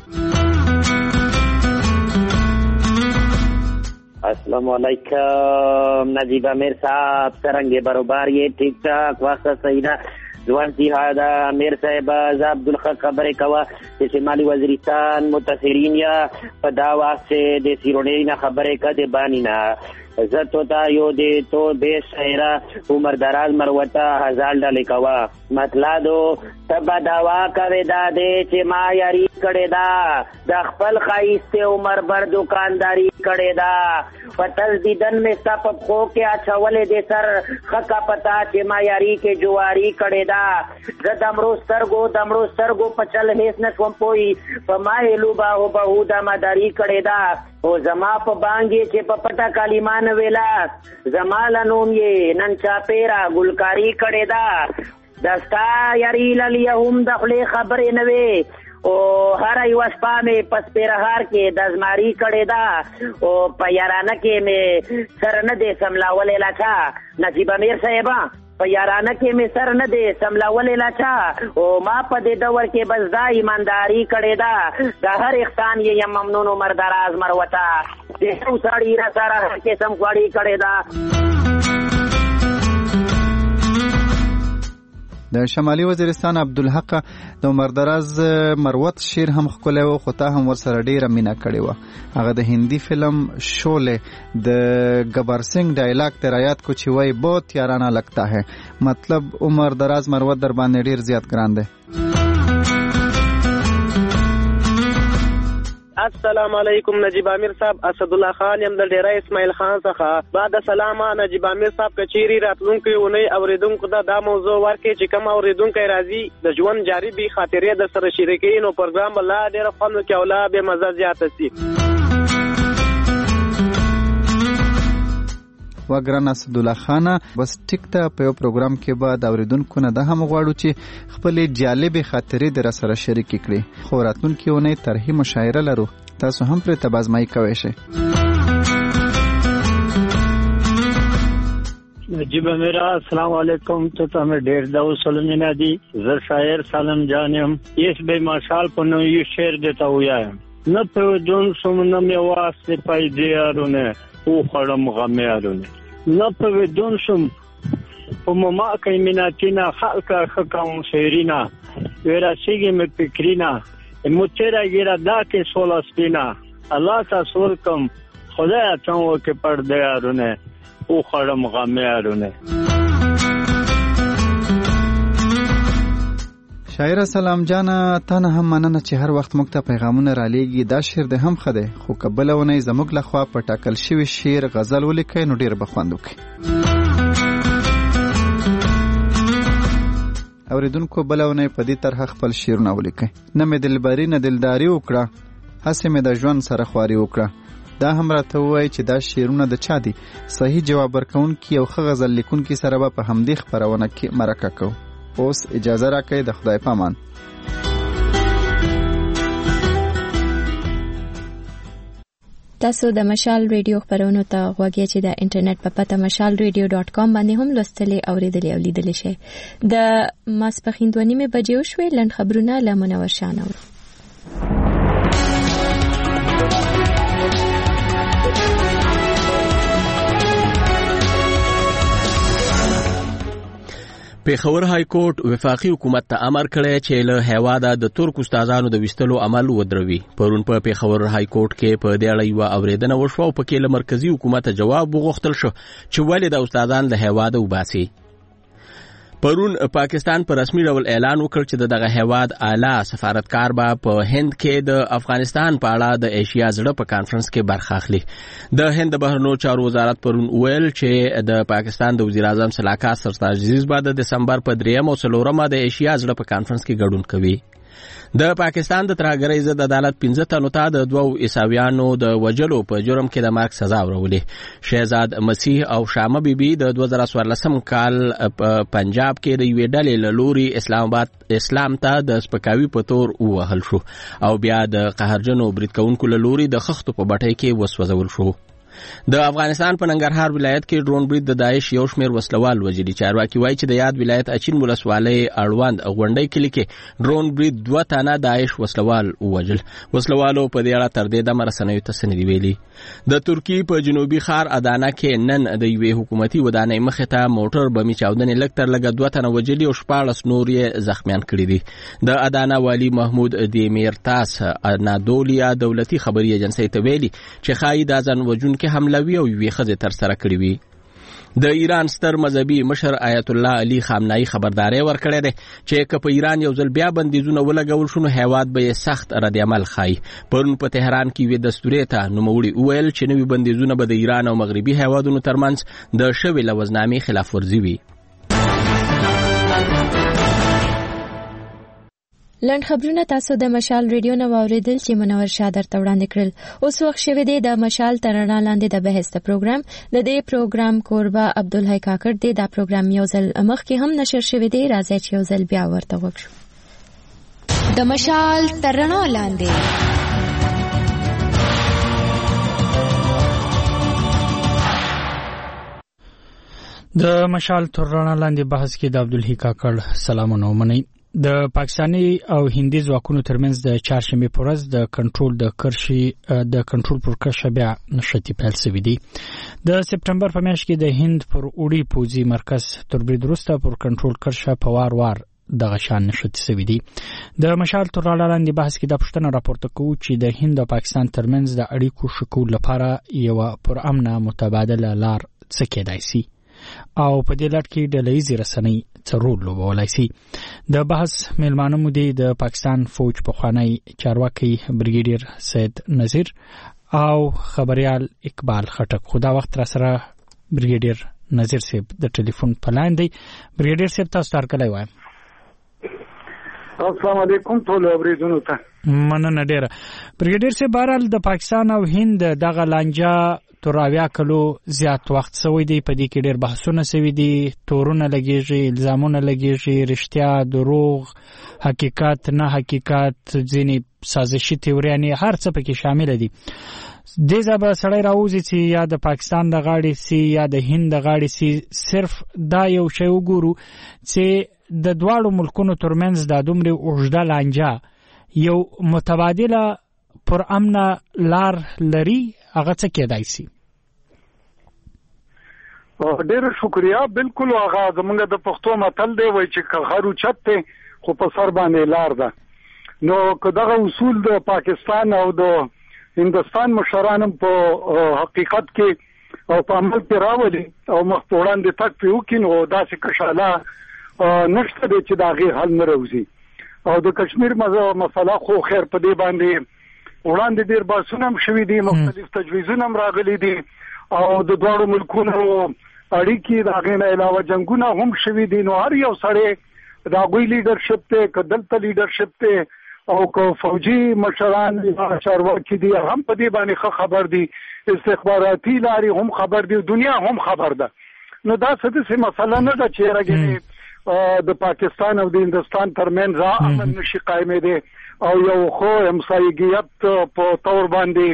السلام علیکم نجیب امیر صاحب څرنګه بروبر یې ټیک ټاک واسطه صحیح ده ځوان سیاده امیر صاحب ز عبدالحق خبرې کوه چې شمالي وزیرستان متاثرین یا په دا واسطه د سیرونی نه خبرې کده بانی نه زه تو تا یو دې تو به شهره عمر دراز مروته هزار ډالې کوه مطلب دو تبا دوا کوي دا دې چې ما یاري کړي دا د خپل خایسته عمر بر دکانداری کړي دا پتل دیدن میں سپ خو کې اچولې دې سر خکا پتا چې ما یاري کې جواری کړي دا زه دمرو سترګو دمرو سترګو پچل هیڅ نه کوم پوي په ما هلو با هو به دا مداري کړي دا او زما په بانګي چې په پټه کلمان ویلا زمال نوم یې نن چا پیرا ګلکاری کړي دا دستا یاری للیهم دخلې خبرې نه وي او هر یو شپه مې پس پیرهار کې دزماری کړي دا او په یارانه کې مې سر نه دې سملاولې لاچا نجیب امیر صاحبا په یارانه کې مې سر نه دې سملاولې لاچا او ما په دې دور کې بس دا ایمانداری کړي دا د هر احسان یې ممنون عمر دراز مروته دې نو ساړي را سره کې سم غواړي کړي دا د شمالي وزیرستان عبدالحق د عمر دراز مروت شعر هم ښکلی و خو تا هم ورسره ډېره مینه کړې وه هغه د هندي فلم شولې د گبر سنگھ ډایلاګ ته رایاد کو چې وای بہت یارانه لگتا ہے مطلب عمر دراز مروت در باندې ډېر زیات ګران دی السلام علیکم نجیب امیر صاحب اسد الله خان یم د ډیره اسماعیل خان څخه بعد سلام نجیب امیر صاحب کچيري راتلونکي ونی اوریدونکو دا د موضوع ورکه چې کوم اوریدونکو راځي د ژوند جاری به خاطرې د سره شریکي نو پروګرام بل ډیره خوند کې اوله به مزه زیات سي وګران اسد الله خان بس ټیک ته په یو پروګرام کې بعد اوریدونکو نه د هم غواړو چې خپل جالب خاطرې در سره شریک کړي خو راتلونکي ونی طرحي مشاعره لرو تاسو هم پر تبازمای کوئ شئ نجیب میرا السلام علیکم تو تمہیں ډیر دا وسلمینا دی زه شاعر سالم جانم اس بے ماشال په نو یو شعر دیتا ہویا نه په جون سومنه می واسطه پایدارونه او خړم غمیارونه نه په دون سوم په مما کیمناتینا خلق خکاون شعرینا ورا سیګه می فکرینا مچرا ګرا دا کې سولا سپینا الله تاسو ورکم خدای ته کې پردارونه او خړم غمیارونه شاعر سلام جانا تانه هم مننه چې هر وخت موږ ته پیغامونه را لېږي دا شعر د هم خده خو قبلونه زموږ لخوا په ټاکل شوی شعر غزل ولیکي نو ډیر بخوند وکي اوریدونکو بلونه په دې طرح خپل شعرونه ولیکي نه مې دلبري نه دلداري وکړه هسه مې د ژوند سره خواري وکړه دا هم راته وایي چې دا شعرونه د چا دي صحیح جواب ورکونکي او ښه غزل لیکونکي سره به په همدې خپرونه کې مرکه کوو اوس اجازه راکړئ د خدای پامان تاسو د مشال ریډیو خبرونو ته غوږی چې د انټرنیټ په پته مشال ریډیو ډاټ کام باندې هم لوستلې اوریدلې او لیدلې شئ. د ماسپخین دوه نیمې بجې وشوې. لنډ خبرونه له منور شاه نورو. پیښور های کورټ وفاقي حکومت ته امر کړی چې له هیواده د ترک استادانو د وستلو عمل ودروي. پرون په پیښور های کورټ کې په دې اړه یو اوریدنه وشوه او پکې له مرکزی حکومت جواب وغوښتل شو چې ولې د استادان له هیواده وباسي. پرون پاکستان پر رسمي ډول اعلان وکړ چې دغه هیواد اعلی سفارتکار به په هند کې د افغانستان په اړه د ایشیا زړه په کانفرنس کې برخه اخلي. د هند بهرنیو چارو وزارت پرون ویل چې د پاکستان د وزیر اعظم سلاکا سرتاج عزیز به د دسمبر په دریم او څلورمه د ایشیا زړه په کانفرنس کې ګډون کوي. د پاکستان د ترهګرۍ ضد عدالت پنځه تنو ته د دوو عیسویانو د وژلو په جرم کې د مرګ سزا ورولې. شهزاد مسیح او شامه بیبي د دوه زره څوارلسم کال په پنجاب کې د یوې ډلې له لوري اسلام آباد اسلام ته د سپکاوي په تور ووهل شو او بیا د قهرجنو برید کوونکو له لوري د خښتو په بټۍ کې وسوځول شو. د افغانستان په ننګرهار ولایت کې ډرون برید د داعش یو شمېر وسلوال وژلي. چارواکي وایي چې د یاد ولایت اچین ولسوالۍ اړوند غونډۍ کلي کې ډرون برید دوه تنه داعش وسلوال ووژل. وسلوالو په دې اړه تر دې دمه رسنیو ته څه نه دي ویلي. د ترکیې په جنوبي ښار ادانه کې نن د یوې حکومتي ودانۍ مخې ته موټر بمي چاودنې لږ تر لږه دوه تنه وژلي او شپاړس نور یې زخمیان کړي دي. د ادانه والي محمود دیمیرتاس انادولیا دولتي خبري ایجنسۍ ته ویلي چې ښایي دا ځان وژونکي حملوي او یوې ښځې ترسره کړې وي. د ایران ستر مذهبي مشر آیت الله علي خامنه‌ای خبرداري ورکړې ده چې که په ایران یو ځل بیا بندیزونه ولګول شو نو هیواد به یې سخت رد عمل ښایي. پرون په تهران کې یوې دستورې ته نوموړي وویل چې نوي بندیزونه به د ایران او مغربي هیوادونو ترمنځ د شوې لوزنامې خلاف ورزي وي. لنډ خبرونه تاسو د مشال ریډیو نو اوریدل چې منور شاه درته وړاندې کړل. اوس وخت شوی دی د مشال تر رڼا لاندې د بحث د پروګرام. د دې پروګرام کوربه عبدالحی کاکړ دی. دا پروګرام یو ځل مخکې هم نشر شوی دی. راځي چې یو ځل بیا ورته وګورو. د مشال تر رڼا لاندې د مشال تر رڼا لاندې بحث کې د عبدالحی کاکړ سلامونه ومنئ. د پاکستاني او هندي ځواکونو ترمنځ د چهارشنبه په ورځ د کنټرول د کرشي د کنټرول پر کرشه بیا نشتی پیل شوی دی. د سپټمبر په میاشت کې د هند پر اوړي پوځي مرکز تر برید وروسته پر کنټرول کرشه په وار وار دغه شان نشتی شوی دی. د مشال تر رڼا لاندې بحث کې د پښتنه راپورته کوو چې د هند او پاکستان ترمنځ د اړیکو ښه کولو لپاره یو پر امنه متبادله لار څه کېدای شي او په دې لړ کې ډلهیزې رسنۍ څه رول لوبولی شي. د بحث میلمانه مو دی د پاکستان فوج پخوانی چارواکي بریګیډیر سید نذیر او خبريال اقبال خټک. خو دا وخت را سره بریګیډیر نذیر صاحب د ټلیفون په لاین دی. بریګیډیر صاحب تاسو ته کله وایم. السلام علیکم ټول اوریدونکو ته مننه ډیره. بریګیډیر صاحب بهرحال د پاکستان او هند دغه لانجه تر اویا کلو زیات وخت سوی دی. په دې کې ډېر بحثونه سوي دي، تورونه لګېږي، الزامونه لګېږي، رښتیا، دروغ، حقیقت، نه حقیقت، ځینې سازشي تیوریانې، هر څه پکې شامل دي. دې ځای به سړی راوځي چې یا د پاکستان د غاړې سي یا د هند د غاړې سي، صرف دا یو شی وګورو چې د دواړو ملکونو ترمنځ دا دومره اوږده لانجه یو متبادله پر امنه لار لري، هغه څه کېدای شي؟ ډېر شکریا. بالکل هغه زمونږ د پښتو متل دی وایي چې که غر اوچت دی خو په سر باندې لار ده. نو که دغه اصول د پاکستان او د هندوستان مشرانو په حقیقت کې او په عمل کې راولي او مخ په وړاندې تګ پرې وکړي نو داسې کشاله نشته دی چې د هغې حل نه راوځي. او د کشمیر مسله خو خیر په دې باندې وړاندې ډېر بحثونه هم شوي دي، مختلف تجویزونه هم راغلي دي او د دواړو ملکونو اړیکې د هغې نه علاوه جنګونه هم شوي دي. نو هر یو سړی د هغوی لیډرشپ دی، که دلته لیډرشپ دی او که فوجي مشران یا چارواکي دي هم په دې باندې ښه خبر دي، استخباراتي لارې هم خبر دي، دنیا هم خبر ده. نو دا څه داسې مسله نه ده چې راګنې د پاکستان او د هندوستان ترمنځ امن نشي قایمېدی او یو خو همسایګیت په تور باندې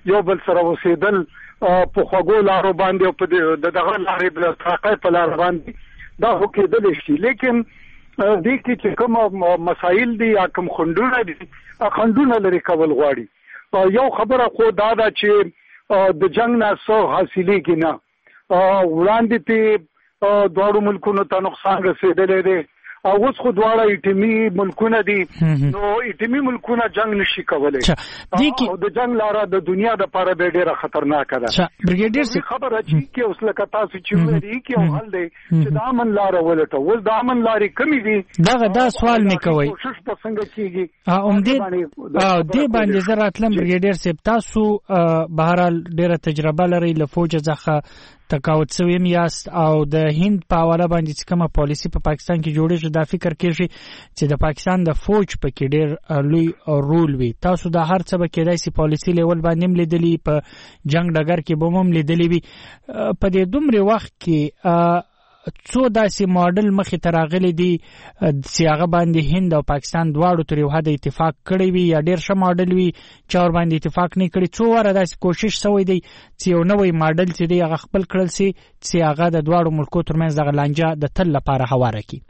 یو بل سره اوسېدل په خوږو لارو باندې او په دغه لارې د ترقۍ په لار باندې دا خو کېدلی شي. لیکن دې کې چې کوم مسایل دي یا کوم خنډونه دي خنډونه لري کول غواړي. یو خبره خو دا ده چې د جنگ نه څه حاصلېږي نه. وړاندې ته دواړو ملکونو ته نقصان رسېدلی دی او اوس خو دواړه ایټمي ملکونه دي نو ایټمي ملکونه جنگ نشي کولی او د جنگ لاره د دنیا د لپاره به ډیره خطرناکه ده. بریګیډیر خبره چې کې اوس لکه تاسو چې وایي کې او حل دی چې د امن لاره ولټو. اوس د امن لارې کمی دي دغه دا سوال نه کوي کوشش په څنګه کیږي ام دې او دې باندې زراتلم بریګیډیر صاحب تاسو بهرحال ډیره تجربه لري له فوج څخه تقاعد سویم یاست او د هند په حواله باندې چې کومه پالیسي په پاکستان کې جوړیږي دا فکر کیږي چې د پاکستان د فوج په کې ډېر لوی رول وي. تاسو د هر څه به کېدای سي پالیسي لیول باندې هم لیدلی په جنگ ډګر کې به هم لیدلی وي. په دې دومره وخت کې څو داسې ماډل مخې ته راغلي دي چې هغه باندې هند او پاکستان دواړو تر یو حده اتفاق کړی وي یا ډېر ښه ماډل وي چې ور باندې اتفاق نه کړي. څو واره داسې کوشش شوی دی چې یو نوی ماډل چې دی هغه خپل کړل سي چې هغه د دواړو ملکو ترمنځ دغه لانجه د تل لپاره هواره کړي.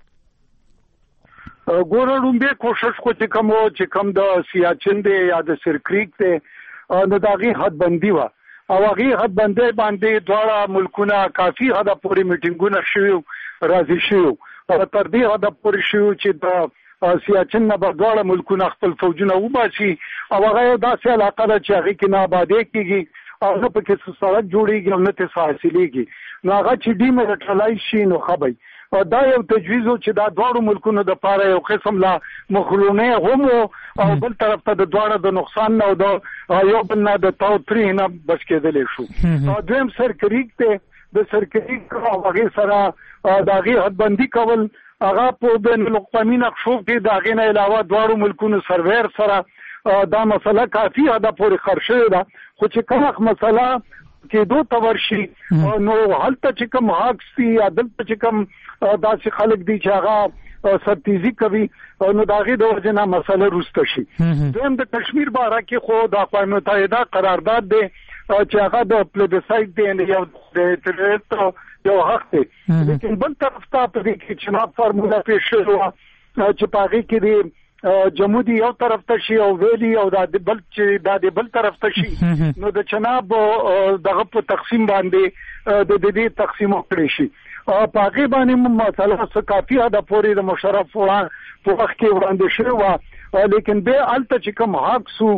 ګوره لومبې کوشش خو چې کوم چې کوم د سیاچن دی یا د سرکریک دی نو د هغې حدبندي وه او هغې حدبندۍ باندې دواړه ملکونه کافي حده پورې میټینګونه شوي راضي شوي او تر دې حده پورې شوي چې د سیاچن نه به دواړه ملکونه خپل فوجونه وباسي او هغه یو داسې علاقه ده چې هغې کې نه آبادۍ کېږي او نه پکې څه سړک جوړېږي او نه ترې څه حاصلېږي. نو هغه چې ډیمیلیټرلایز شي نو ښه به دا یو تجویز و چې دا دواړو ملکونو دپاره یو قسم لا مخلونی هم او بل طرف ته د دواړه د نقصان نه او د یو بل نه د تاوتریخ نه بچ کېدلی شو. دویم سرکریک دی د سرکریک او هغې سره د هغې حدبندي کول هغه په بین الاقوامي نقشو کې د هغې نه علاوه دواړو ملکونو سرویر سره دا مسله کافي حده پورې خر شوې ده. خو چې کله مسله کېدو ته ورشي نو هلته چې کوم حقس دي یا دلته چې کوم داسې خلک دي چې هغه سرتیزي کوي نو د هغې د وجې نه مسله وروسته شي. دویم د کشمیر باره کې خو د اقوام متحده قرارداد دی چې هغه د پلیبسایت دی یو د اعتراض یو حق دی. لیکن بل طرف ته په دې کې چناب فارموله پیش شوې وه چې په هغې کې دی جمودي یو طرف ته شي او ویلي او دا د بل چې دا د بل طرف ته شي نو د چناب دغه په تقسیم باندې د دې تقسیم وکړي شي. په هغې باندې مسله څه کافي حده پورې د مشرف په وخت کې وړاندې شوې وه لیکن بیا هلته چې کوم حق سو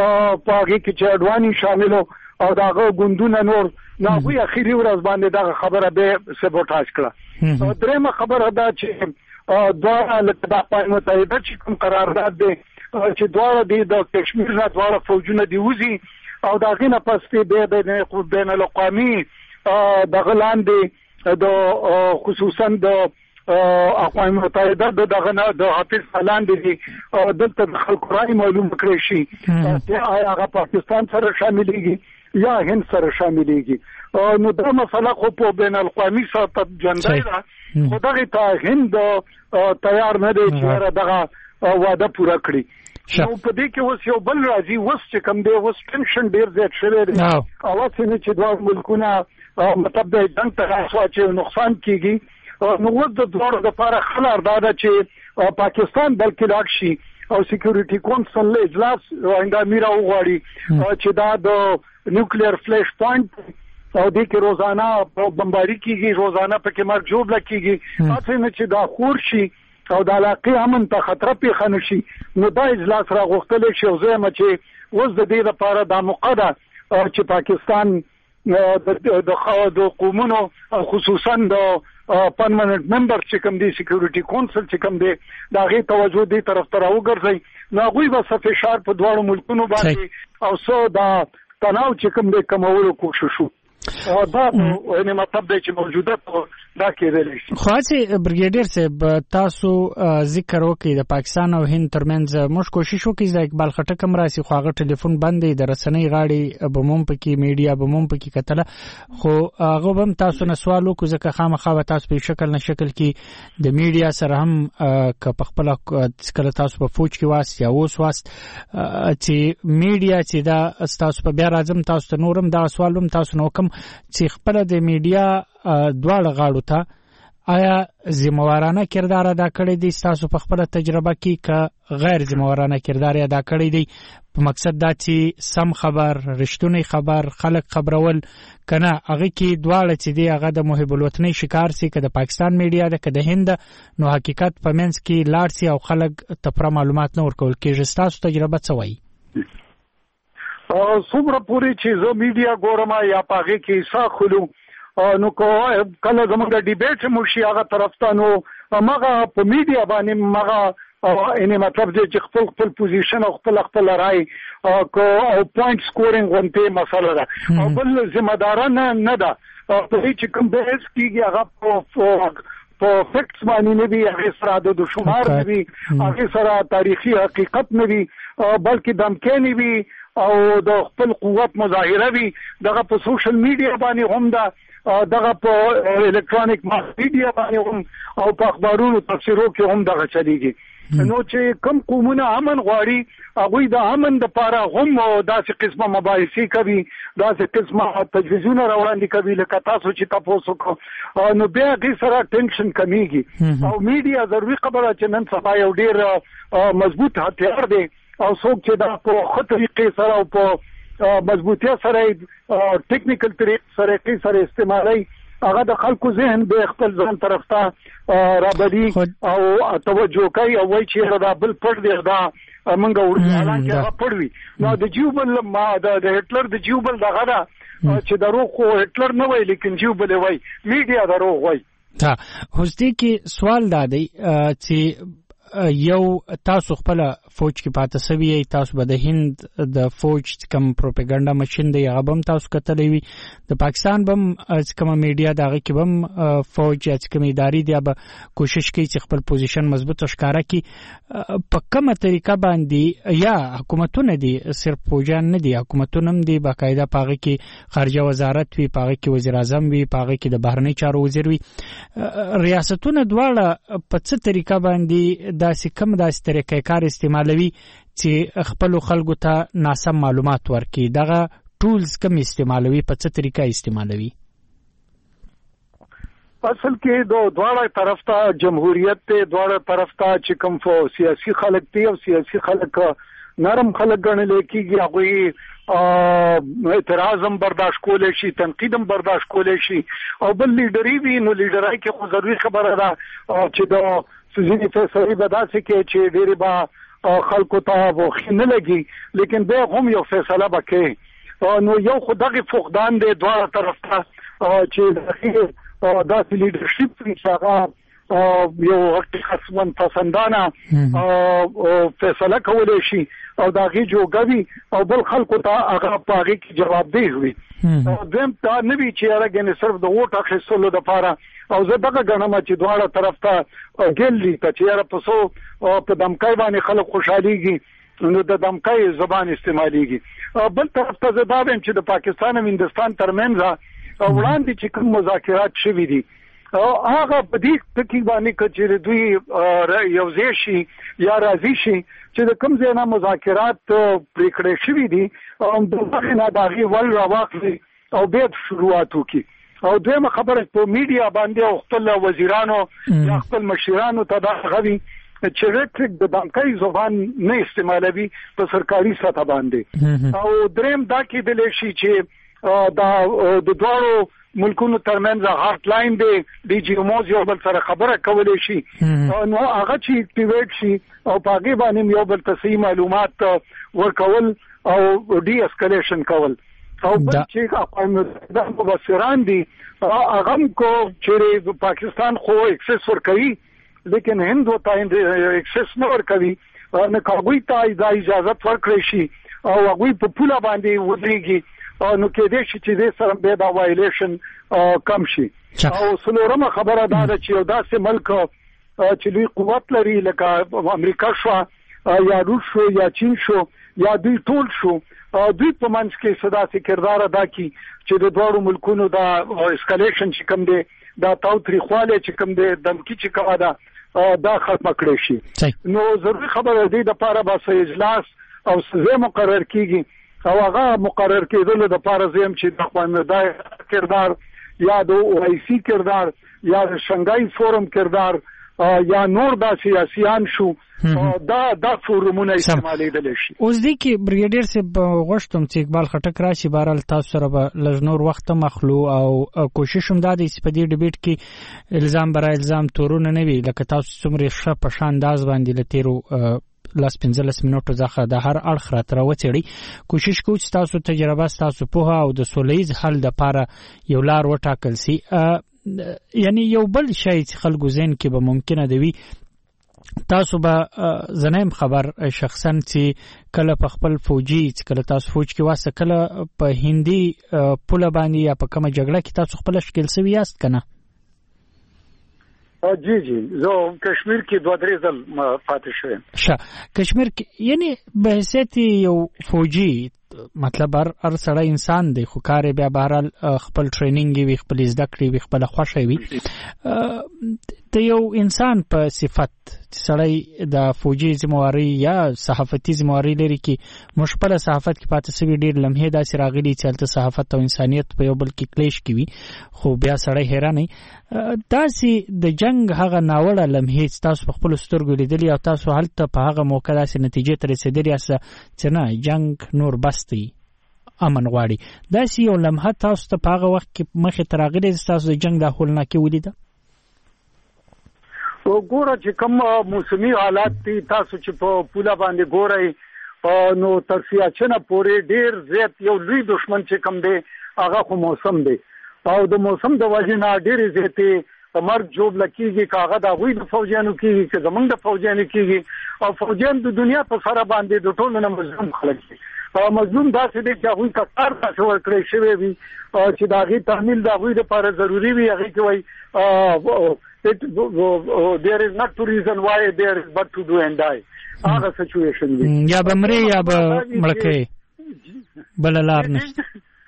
په هغې کې چې اډواني شامل او د هغه ګوندونه نور نو هغوی اخري ورځ باندې دغه خبره بیا سبوټاژ کړه. درېیمه خبره ده چې دواړه لکه د اقوام متحده چې کوم قرارداد دی چې دواړه دی د کشمیر نه دواړه فوجونه دي وځي او د هغې نه پس دی بیا بین الاقوامي دغه لاندې د خصوصا د اقوام متحده د دغه نه د حافظ لاندې دي دلته د خلکو رای معلوم کړی شي آیا هغه پاکستان سره شاملېږي یا هند سره شاملېږي. نو دا مسله خو په بین الاقوامي سطح جندی ده خو دغې ته هند تیار نه دی چې دغه وعده پوره کړي. نو په دې کې اوس یو بل راځي اوس چې کوم دی اوس ټینشن ډېر زیات شوی دی او هسې نه چې دواړه ملکونه مطلب د جنګ ته لاس واچوي نقصان کېږي نو اوس د دواړو دپاره ښه لار دا ده چې پاکستان بلکې لاړ شي او سیکورټي کونسل له اجلاس آینده امیر وغواړي چې دا د نیوکلیر فلیش پوینټ او دې کې روزانه بمباري کېږي روزانه پکې مرګ جوړه کېږي هسې نه چې دا خور شي او د علاقې امن ته خطره پیښه نه شي نو دا اجلاس راغوښتلی شي او زه یم چې اوس د دې لپاره دا موقع ده چې پاکستان د قومونو خصوصا د پرمننت ممبر چې کوم دی سیکورټي کونسل چې کوم دی د هغې توجه دې طرف ته راوګرځوي نو هغوی به څه فشار په دواړو ملکونو باندې او څه دا تناو چې کوم دی کمولو کوشش وکړي. دا یعنې مطلب دی چې موجوده دا کېدلی شي. خو چې برګیډیر صاحب تاسو ذکر وکړئ د پاکستان او هند ترمنځ موږ کوشش وکړو چې اقبال خټک هم راسي خو هغه ټلیفون بند دی د رسنۍ غاړې به مم پکې میډیا به مم پکې کتله خو هغه هم تاسو نه سوال وکړو ځکه خامخا به تاسو په شکل نه شکل کې د میډیا سره هم که په خپل کله تاسو په فوج کې واست یا اوس واست چې میډیا چې دا تاسو په بیا راځم تاسو ته نورم دا سوال هم تاسو نو کوم چې خپل د میډیا دواړه غاړو ته آیا ذمہوارانه کردار ادا کړی دی تاسو په خپل تجربه کې که غیر ذمہوارانه کردار ادا کړی دی په مقصد دا چې سم خبر رښتونی خبر خلک خبرول کنه هغه کې دواړه چې دی هغه د محب الوطنۍ شکار سي که د پاکستان میډیا ده که د هند نو حقیقت په منځ کې لاړ سي او خلک تپره معلومات نه ورکول کېږي تاسو تجربه څه وایي؟ څومره پورې چې زه میډیا ګورم یا په هغې کې سا خلو نو کله زمونږ ډیبیټ موشي هغه طرف ته نو مغه په میډیا باندې مغه ان مطلب چې خپل خپل پوزیشن او خپل خپل رائے او پوینټ سکورینګ غونته مسله ده او بل ذمہ دارانه نه ده په هیڅ کوم بحث کیږي هغه په فیکټس باندې نه وي هغه سره د شمار نه وي هغه سره تاریخي حقیقت نه وي بلکې دمکې نه وي او د خپل قوت مظاهره وي دغه په سوشل میډیا باندې هم ده دغه په الکترونیک ماس میډیا باندې هم او په اخبارونو تفسیرو کې هم دغه چلیږي نو چې کم قومونه امن غواړي هغوی د امن دپاره هم داسې قسمه مباحثې کوي داسې قسمه تجویزونه راوړاندې کوي لکه تاسو چې تاسو وکړو نو بیا هغې سره ټینشن کمیږي او میډیا ضروري خبره چې نن سبا یو ډېر مضبوط هتیار دی او څوک چې دا په ښه طریقې سره او په مضبوطیا سره ټیکنیکل طریقې سره استعمالوي هغه د خلکو ذهن به خپل ځان طرف ته رابلي او توجه کوي او وایي چې دا بل پټ دی دا موږ ورته چې هغه پټ وي نو د جیوبل ما د هټلر د جیوبل دغه ده چې دروغ خو هټلر نه وایي لیکن جیوبل وایي میډیا دروغ وایي. تا هوستي کې سوال دا دی چې یو تاسو خپل فوج کې پاتې سوي تاسو به د هند د فوج کوم پروپاګاندا ماشين دی هغه هم تاسو کتلې وي د پاکستان بم کوم میډیا دغه کې بم فوج چې کوم ادارې دی به کوشش کوي چې خپل پوزیشن مضبوط ښکارا کړي په کومه طریقه باندې یا حکومتونه دي صرف فوجان نه دي حکومتونه هم دي باقاعده پاغه کې خارجه وزارت وي پاغه کې وزیر اعظم وي پاغه کې د بهرنی چارو وزیر وي ریاستونه دواړه په څه طریقه باندې داسې کم داسې طریقې کار استعمالوي چې خپل خلکو ته ناسم معلومات ورکړي دغه ټولز کم استعمالوي په څه طریقه استعمالوي؟ اصل کې دو دواړه طرف ته جمهوریت ته دواړه طرف ته چې کوم سیاسي خلک دي او سیاسي خلک نرم خلک ګڼل کېږي هغوی اعتراض هم برداشت کولی شي تنقید هم برداشت کولی شي او بل لیډري وي نو لیډرای کې خو ضروري خبره ده چې د سوزینی فیصلې به داسې کې چې ډېرې به خلکو ته وخت نه لګي لیکن بیا هم یو فیصله به کوي نو یو خو دغه فقدان دی دواړه طرف ته چې داسې لیډرشپ وي چې هغه یو حقیقت پسندانه فیصله کولی شي او د هغې جوګه وي او بل خلکو ته هغه په هغې کې جوابدeh وي دویم دا نه وي چې یاره ګنې صرف د ووټ اخیستلو دپاره او زه دغه ګڼم چې دواړه طرف ته ګیل دي چې یاره په څو په دمکای باندې خلک خوشحالېږي نو د دمکای زبان استعمالېږي بل طرف ته زه دا وایم چې د پاکستان او هندوستان ترمنځ وړاندې چې کوم مذاکرات شوي دي هغه په دې ټکي باندې که چې دوی یوځای شي یا راضي شي چې د کوم ځای نه مذاکرات پرېکړې شوي دي د مخې نه د هغې ول راواخلي او بیا شروعات وکړي او دویمه خبره په میډیا باندې او خپل وزیرانو یا خپل مشرانو ته دا غوي چې ریټریک د بانکي زبان نه استعمالوي په سرکاري سطح باندې او دریم دا کېدلی شي چې دا د دوړو ملکونو ترمنځ هارت لاین دی ډي جي موز یو بل سره خبره کولی شي نو هغه چې اکټیویټ شي او په هغې باندې یو بل ته صحیح معلومات ورکول او ډي اسکلیشن کول او بل چې دا مبصران دي هغه هم کو چې پاکستان خو اکسس ورکوي لیکن هند ورته اکسس نه ورکوي نو هغوی ته دا اجازت ورکړی شي او هغوی په پوله باندې ودرېږي نو کې دې شي چې دې سره به دا وایلیشن کم شي. او څلورمه خبره دا ده چې یو داسې ملک چې لوی قوت لري لکه امریکا شو یا روس شو یا چین شو یا دوی ټول شو، دوی په منځ کې صدا سي کردار ادا کی چې د دوړو ملکونو دا اسکلیشن چې کوم دی دا تاوتریخواله چې کوم دی دمکی چې کومه ده دا ختم کړی شي. نو ضروري خبره دی د لپاره به اجلاس او سزا مقرر کیږي او هغه مقرر کېدل د لپاره زم چې د خواندای کردار یا د او ای سی کردار یا د شنګای فورم کردار یا نور دا سیاسيان شو دا دا فورمونه استعمالیدل شي. اوس دې کې بریګیډیر صاحب غوښتم چې اقبال خټک راشي بهرال تاسو سره به لږ نور وخت مخلو او کوشش هم دا د سپدی ډیبیټ کې الزام برای الزام تورونه نه وی لکه تاسو څومره ښه په شان انداز باندې لتیرو لاس پنځلس منټو ځخه د هر اړخ را تر وڅېړي. کوشش کوو چې تاسو تجربه تاسو په او د سولېز حل د لپاره یو لار وټاکل سي. یعنی یو بل شی چې خلکو ذهن کې به ممکنه دی تاسو به زنیم خبر شخصا چې کله په خپل فوجي چې کله تاسو فوج کې واسه کله په هندي پوله باندې یا په کومه جګړه کې تاسو خپل شکل سوي یاست کنه؟ جی جی زه کشمیر کې دوه درې ځل پاتې شوم. ښه کشمیر کې یعنی به حیثیت یو فوجي مطلب هر هر سړی انسان دی خو کار بیا بهرال خپل ټریننګ وي خپل زده کړې وي خپل خوښه وي د یو انسان په صفت سړی د فوجي ذمہواری یا صحافتي ذمہواری لري کې مشپله صحافت کې پاتې سوي ډیر لمحې داسې راغلي چې هلته صحافت او انسانیت په یو بل کې کلیش کوي خو بیا سړی حیران نه داسې د جنگ هغه ناوړه لمحې چې تاسو په خپل سترګو لیدلي او تاسو هلته په هغه موقع داسې نتیجې ته رسېدلي یاست چې نه جنگ نور بس دی امن غواړي داسې یو لمحه تاسو ته په هغه وخت کې مخې ته راغلې تاسو د جنگ د هولناکي ولیده؟ وګوره چې کوم موسمي حالات دي تاسو چې په پوله باندې ګورئ نو تر سیاچنه پورې ډیر زیات یو لوی دشمن چې کوم دی هغه خو موسم دی او د موسم د وجې نه ډېرې زیاتې مرګ جوړ لکېږي که هغه د هغوی د فوجیانو کېږي که زموږ د فوجیانو کېږي او فوجیان د دنیا په سره باندې د ټولو نه مظلوم خلک دي. مظلوم داسې دی چې هغوی ته کار داسې ورکړی شوی وي چې د هغې تحمیل د هغوی دپاره ضروري وي هغې کې وایي It, uh, there is not to reason why there is but to do and die. هغه سچویشن دی یا به مرې یا به مړه کوي بل لار نشته.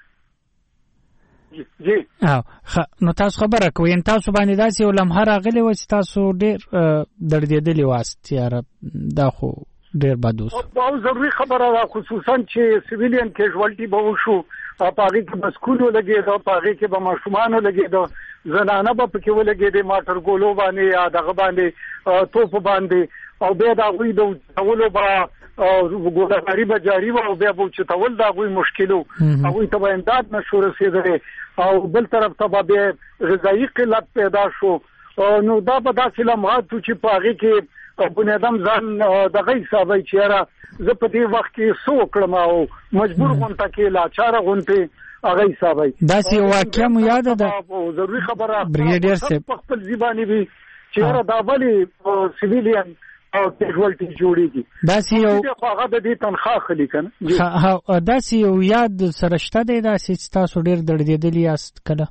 جی نو تاسو خبره کوئ تاسو باندې داسې یو لمحه راغلی وه چې تاسو ډېر دردېدلي واست یاره دا خو ډېر بد اوس او ضروري خبره ده خصوصا چې سیویلین کیژوالټي به وشو په هغې کې به سکول ولګېده په هغې کې به ماشومان ولګېده زنانه به پکې ولګېدې ماټر ګولو باندې یا دغه باندې توپ باندې او بیا د هغوی د اوچتولو به ګولهګاري به جاري وه او بیا به اوچتول د هغوی مشکل و هغوی ته به امداد نشو رسېدلی او بل طرف ته به بیا غذایي قلت پیدا شو نو دا به داسې لمحات و چې په هغې کې بنیادم ځان دغه حسابی چې یاره زه په دې وخت کې څه وکړم او مجبور غونته کې لاچاره غونتې هغه حسابی داسې یو واقعه مو یاده ده ضروري خبره بریګیډیر صاحب په خپل ځبانې وي چې یاره دا ولې سیویلین او کیژوالټي جوړېږي داسې یو هغه د دې تنخواه اخلي که نه داسې یو یاد سره شته دی داسې چې تاسو ډېر دردېدلي یاست کله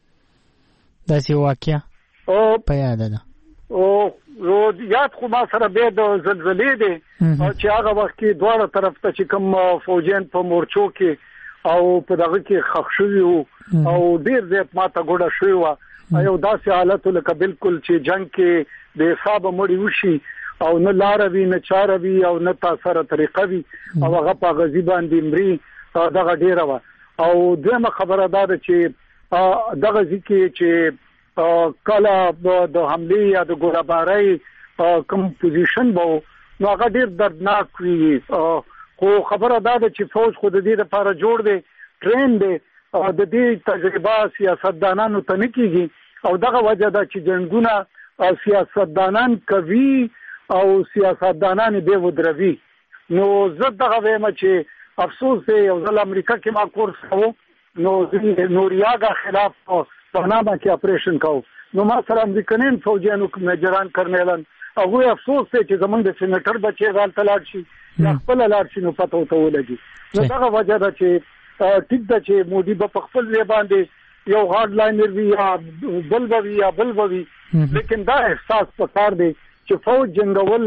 داسې یو واقعه په یاده ده او یاد خو ما سره بیا د زلزلې دی چې هغه وخت کې دواړه طرف ته چې کوم فوجیان په مورچو کې او په دغه کې خښ شوي وو او ډېر زیات ماته ګوډه شوې وه یو داسې حالت لکه بالکل چې جنګ کې د حسابه مړي وشي او نه لاره وي نه چاره وي او نه تاثره طریقه وي او هغه په غزي باندې مري دغه ډېره وه او دویمه خبره دا ده چې دغه ځای کې چې کله د حملې یا د ګولیبارۍ کوم پوزیشن به نو هغه ډېر دردناک وي خو خبره دا ده چې فوج خو د دې لپاره جوړ دی ټرین دی د دې تجربه سیاستدانانو ته نه کېږي او دغه وجه ده چې جنګونه سیاستدانان کوي او سیاستدانان یې بې ودروي نو زه دغه وایم چې افسوس دی یو ځل امریکا کې ما کورس کوو نو نوریاګا خلاف پاناما کې اپریشن کوو نو ما سره امریکنین فوجیانو میجران کرنیلن هغوی افسوس دی چې زمونږ د سینیټر بچی هلته لاړ شي یا خپله لاړ شي نو پته ورته ولګي نو دغه وجه ده چې ټیک ده چې مودي په خپل ځای باندې یو هارد لاینر وی یا بل وی یا بل وی لیکن دا احساس پکار دی چې فوج جنگول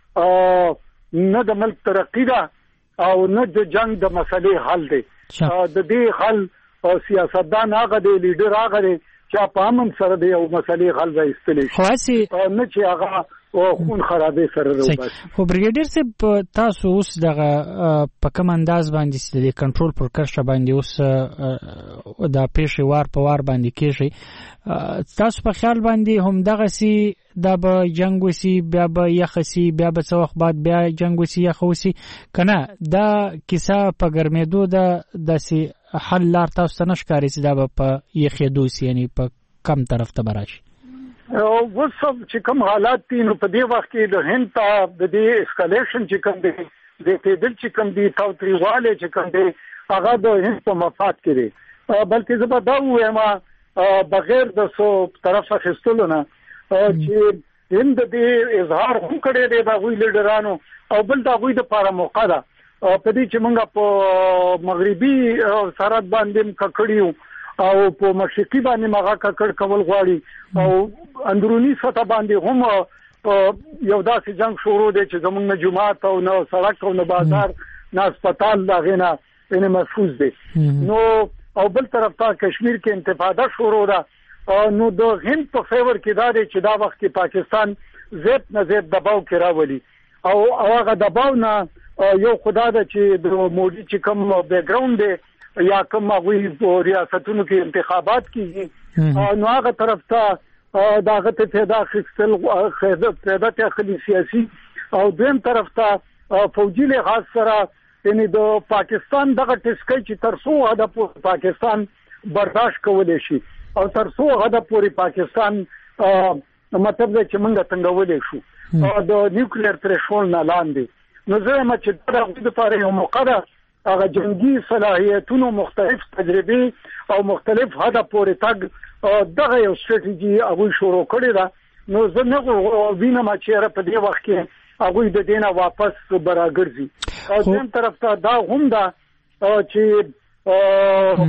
نه د ملک ترقی ده او نه د جنگ د مسلې حل دی. د دې حل سیاستدان هغه دی، لیډر هغه دی چې په امن سره دی او مسلې حل راوستلی شي، نه چې هغه او خون خرابې سره راوباسي. خو بریګیډر صاحب تاسو اوس دغه په کوم انداز باندې د کنټرول پر کرښه باندې اوس د پیښې وار په وار باندې کېږي، تاسو په خیال باندې هم دغه سي دا به جنگ وسی، بیا به یخسی، بیا به څه وخت بعد بیا جنگ وسی یخ وسی کنه، دا کیسه په ګرمېدو د داسې حل لار تاسو ته نشکاري چې دا به په یخېدو سي، یعنی په کم طرف ته براشي؟ اوس چې کوم حالات دي نو په دې وخت کې د هند ته د دې اسکلیشن چې کوم دی د کېدل چې کوم دی تاوتریواله چې کوم دی هغه د هند په مفاد کې دی، بلکې زه به دا ووایم بغیر د څو طرف اخیستلو نه چې هند دې اظهار هم کړی دی د هغوی لیډرانو، او بل د هغوی دپاره موقع ده په دې چې موږ په مغربي سرحد باندې ککړ یو او په مشرقي باندې مغا ککړ کول غواړي او اندرونی سطح باندې هم یو داسې جنگ شروع دی چې زموږ نه جماعت او نه سړک او نه بازار نه هسپتال د هغې نه یعنې محفوظ دی. نو او بل طرف ته کشمیر کې انتفاده شروع ده، نو د هند په فیور کې دا دی چې دا وخت کې پاکستان زیات نه زیات دباو کې راولي، او هغه دباو نه یو خدا ده چې د مودي چې کوم بیک ګراوند دی یا کوم هغوی په ریاستونو کې انتخابات کیږي نو هغه طرف ته داغه ته پیدا اخیستل پیدا ته اخلي سیاسي، او دویم طرف ته فوجي لحاظ سره یعنی د پاکستان دغه ټسکۍ چې تر څو حده پورې پاکستان برداشت کولی شي او تر څو حده پورې پاکستان مطلب دی چې موږ څنګهولی شو د نیوکلیر تھریشولډ نه لاندې، نو زه یم چې د هغوی دپاره یو موقع ده هغه جنگي صلاحیتونو مختلف تجربې او مختلف حده پورې تګ دغه یو سټریټیجي هغوی شروع کړې ده. نو زه نه وینم چې په دې وخت کې هغوی د دې نه واپس براګرځي. او دویم طرف ته دا هم ده چې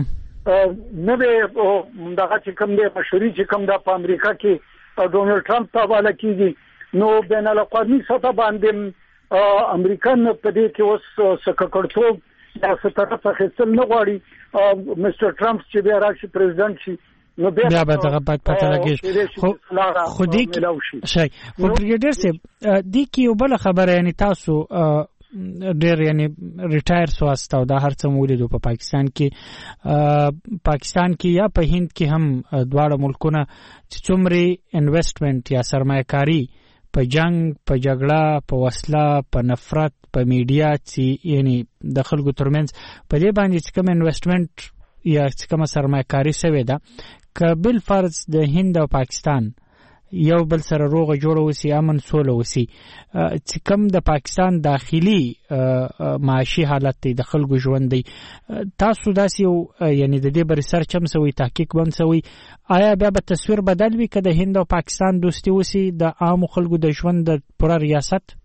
نوې دغه چې کوم دی مشري چې کوم ده په امریکا کې ډونالډ ټرمپ ته حواله کېږي، نو بین الاقوامي سطح باندې امریکن په دې کې اوس څه ککړتوب یا څه طرف اخیستل نه غواړي. مستر ټرمپ چې بیا راشي پریزیدنټ شي نو بیا به دغه باید پته لګېږي. خو دې کې شي خو بریګیډر صاحب دې کې یو بله خبره، یعنی تاسو ډېر یعنی ریټایر سواست او دا هر څه مو ولیدو په پاکستان کې پاکستان کې یا په هند کې هم دواړه ملکونه چې څومره انویسټمنټ یا سرمایه کاري په جنگ، په جګړه، په وسله، په نفرت، په میډیا چې یعنی د خلکو ترمنځ په دې باندې چې کوم انویسټمنټ یا چې کوم سرمایه کاري شوې ده، که بل فرض د هند او پاکستان یو بل سره روغه جوړه وسی، امن سوله وسی، چې کوم د پاکستان داخلي معاشي حالت دی د خلکو ژوند دی، تاسو داسې یو یعنی د دې به ریسرچ هم سوی، تحقیق به هم سوی، آیا بیا به تصویر بدل وي که د هند او پاکستان دوستي وسی د عامو خلکو د ژوند د پوره ریاست؟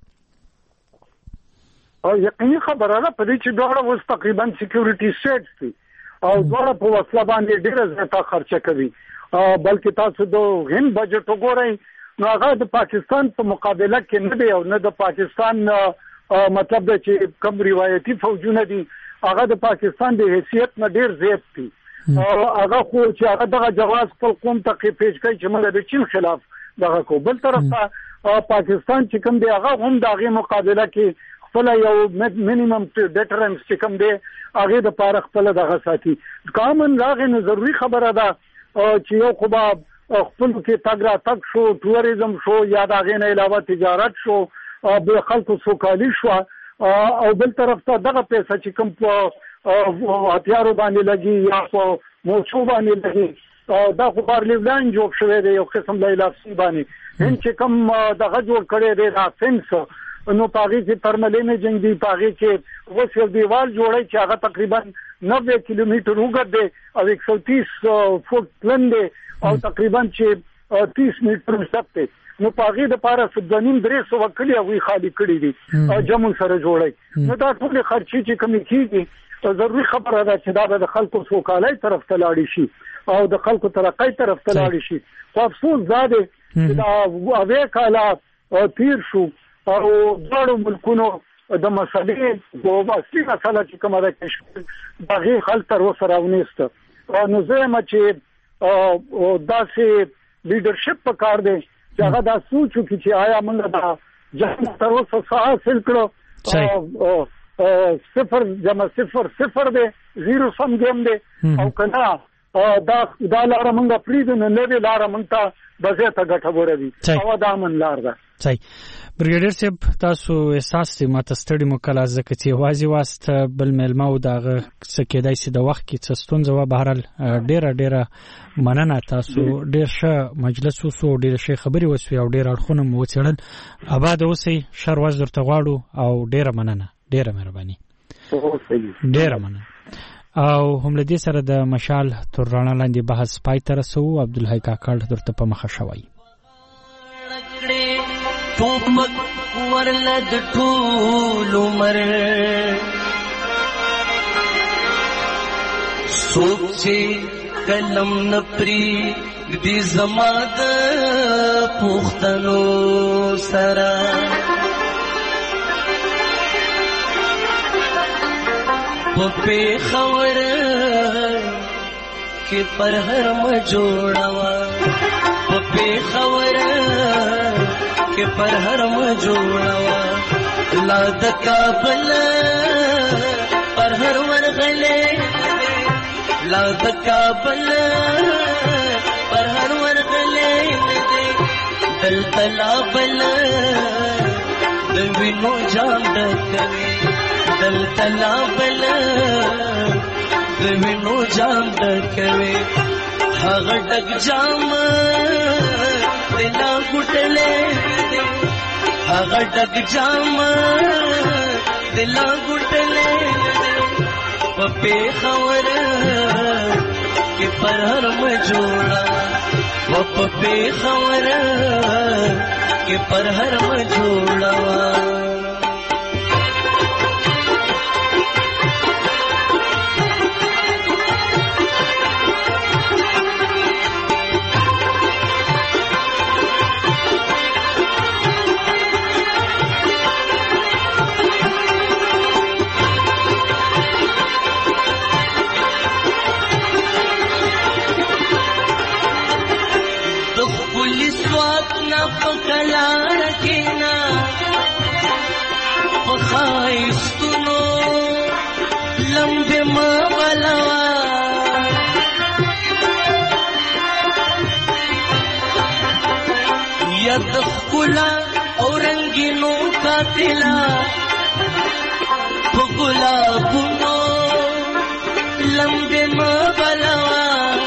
یقیني خبره ده په دې چې دواړه اوس تقریبا سکیورټي سټیټس دي او دواړه په وسله باندې ډېره زیاته خرچه کوي، بلکې تاسو د هند بجټ وګورئ نو هغه د پاکستان په مقابله کې نه دی، او نه د پاکستان مطلب دی چې کوم روایتي فوجونه دي هغه د پاکستان د حیثیت نه ډېر زیات دي. هغه خو چې هغه دغه جواز خپل قوم ته پیش کوي چې موږ د چین خلاف دغه کو، بل طرف ته پاکستان چې کوم دی هغه هم د هغې مقابله کې خپل یو مینیمم ډیټرنس چې کوم دی هغې دپاره خپله دغه ساتي. کامن راغې نو ضروري خبره ده چې یو خو به خپلو کې تګ راتګ شو، ټوریزم شو، یا د هغې نه علاوه تجارت شو، د خلکو سوکالي شوه، او بل طرف ته دغه پیسه چې کوم په هتیارو باندې لګي یا په موچو باندې لګي دا خو بارلیولاین جوړ شوی دی یو قسم لیلافسي باندې. هند چې کوم دغه جوړ کړی دی دا فنس، نو په هغې کې ترملې جنګ دی، په هغې کې اوس یو دیوال جوړی چې هغه تقریبا نوے کلومیټر اوږد دی او ایک سو تیس فوټ پلن دی او تقریبا چې تیس میټر اوچت دی. نو پاغي د پاره سودانیم درې سو وکړي او خالی کړي دي جمع سره جوړي نو دا ټول خرچي چې کمی کیږي ضروري خبره ده چې دا د خلکو سوکالۍ طرف ته لاړ شي او د خلکو ترقۍ طرف ته لاړ شي. خو افسوس زاده چې دا اوه کاله تیر شو او دغه ملکونو د مسلې په واسطه مسله چې کومه ده چې دغه خلک تر اوسه راونیسته نو زه ما چې داسې لیډرشپ په کار دی چې هغه دا سوچو چې آیا موږ دا جهان تر اوسه حاصل کړو صفر جمع صفر صفر دی زیرو سم گیم دی او کنا دا دا لار موږ پریدو نه نوې لار موږ ته بځه ته ګټه وروي او دا من لار ده. صحیح بریګیډر صاحب تاسو احساس سي ماته ستړي مکلا زکه چې وازي واسطه بل ملما او دغه سکیدای سي د وخت کې څه ستونزه و بهرال ډیره ډیره مننه تاسو ډیر ښه مجلس وسو ډیر ښه خبري وسو او ډیر اړخونه مو وڅړل آباد اوسئ شر واز درته غواړو او ډیره مننه ډیره مهرباني ډیره مننه او هم لدی سره د مشال تر رڼا لاندې بحث پای ته رسو عبدالحی کاکړ درته په مخه شوی ټوپک ورلد ټول عمر څوک چې قلم نپری دی زما د پوښتنو سره په خبر کې پر هر م جوړوا په خبر کې پر هر م جوړوا لا د کابل پر هر ورغلې لا د کابل پر هر ورغلې دل تلا بل د وینو جام ډکوي دل تلا بل د وینو جام ډکوي هغه ډک جام دلا ګټلې هغه ډک جام دلا ګټلې په خبر کې پر هر م جوړا و په خبر کې پر هر م جوړا پکلار کینا پخایستونو لمبه ما بلوا ید خلا اورنگینو قاتلا پگلابونو لمبه ما بلوا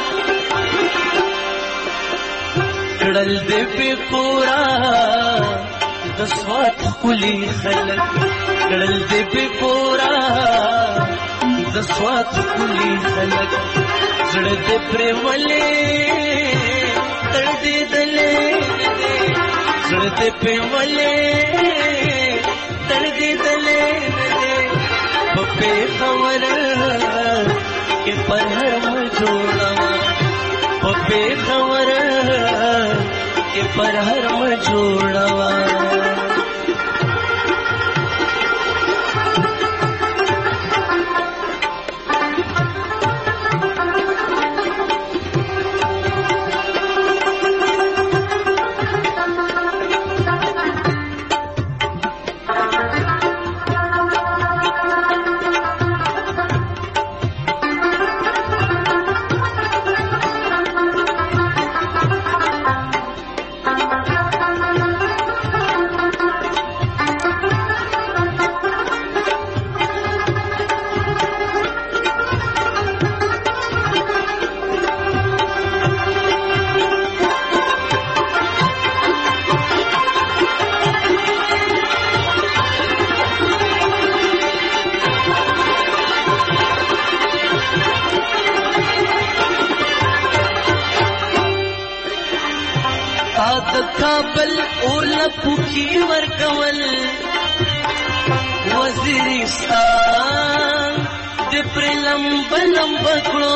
کڑل دے پی پورا دسوات کلی خلق کڑل دے پی پورا دسوات کلی خلق زڑ دے پریملے تڑ دے دلے زڑ دے پریملے تڑ دے دلے پپے خور کے پر ہر جوڑا پپے خور के पर हर म जोड़वा بل اور لپوکی ورکول وزیرستان د پر لمب لمب کړو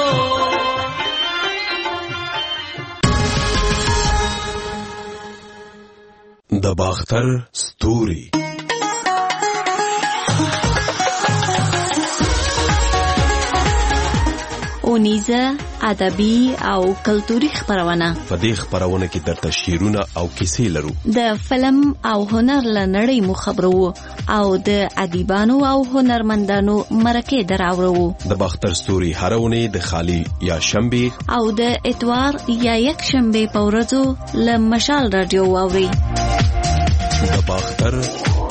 د باختر ستوري اونیزه ادبي او کلتوري خبرونه. په دې خبرونه کې درته شعرونه او کیسې لرو. د فلم او هنر لنړۍ مو خبرو او د ادیبانو او هنرمندانو مرکه دراوړو. د باختر ستوري هرونه د خالی یا شنبه او د اتوار یا یک شنبه په ورځو ل مشال رادیو واوري. د باختر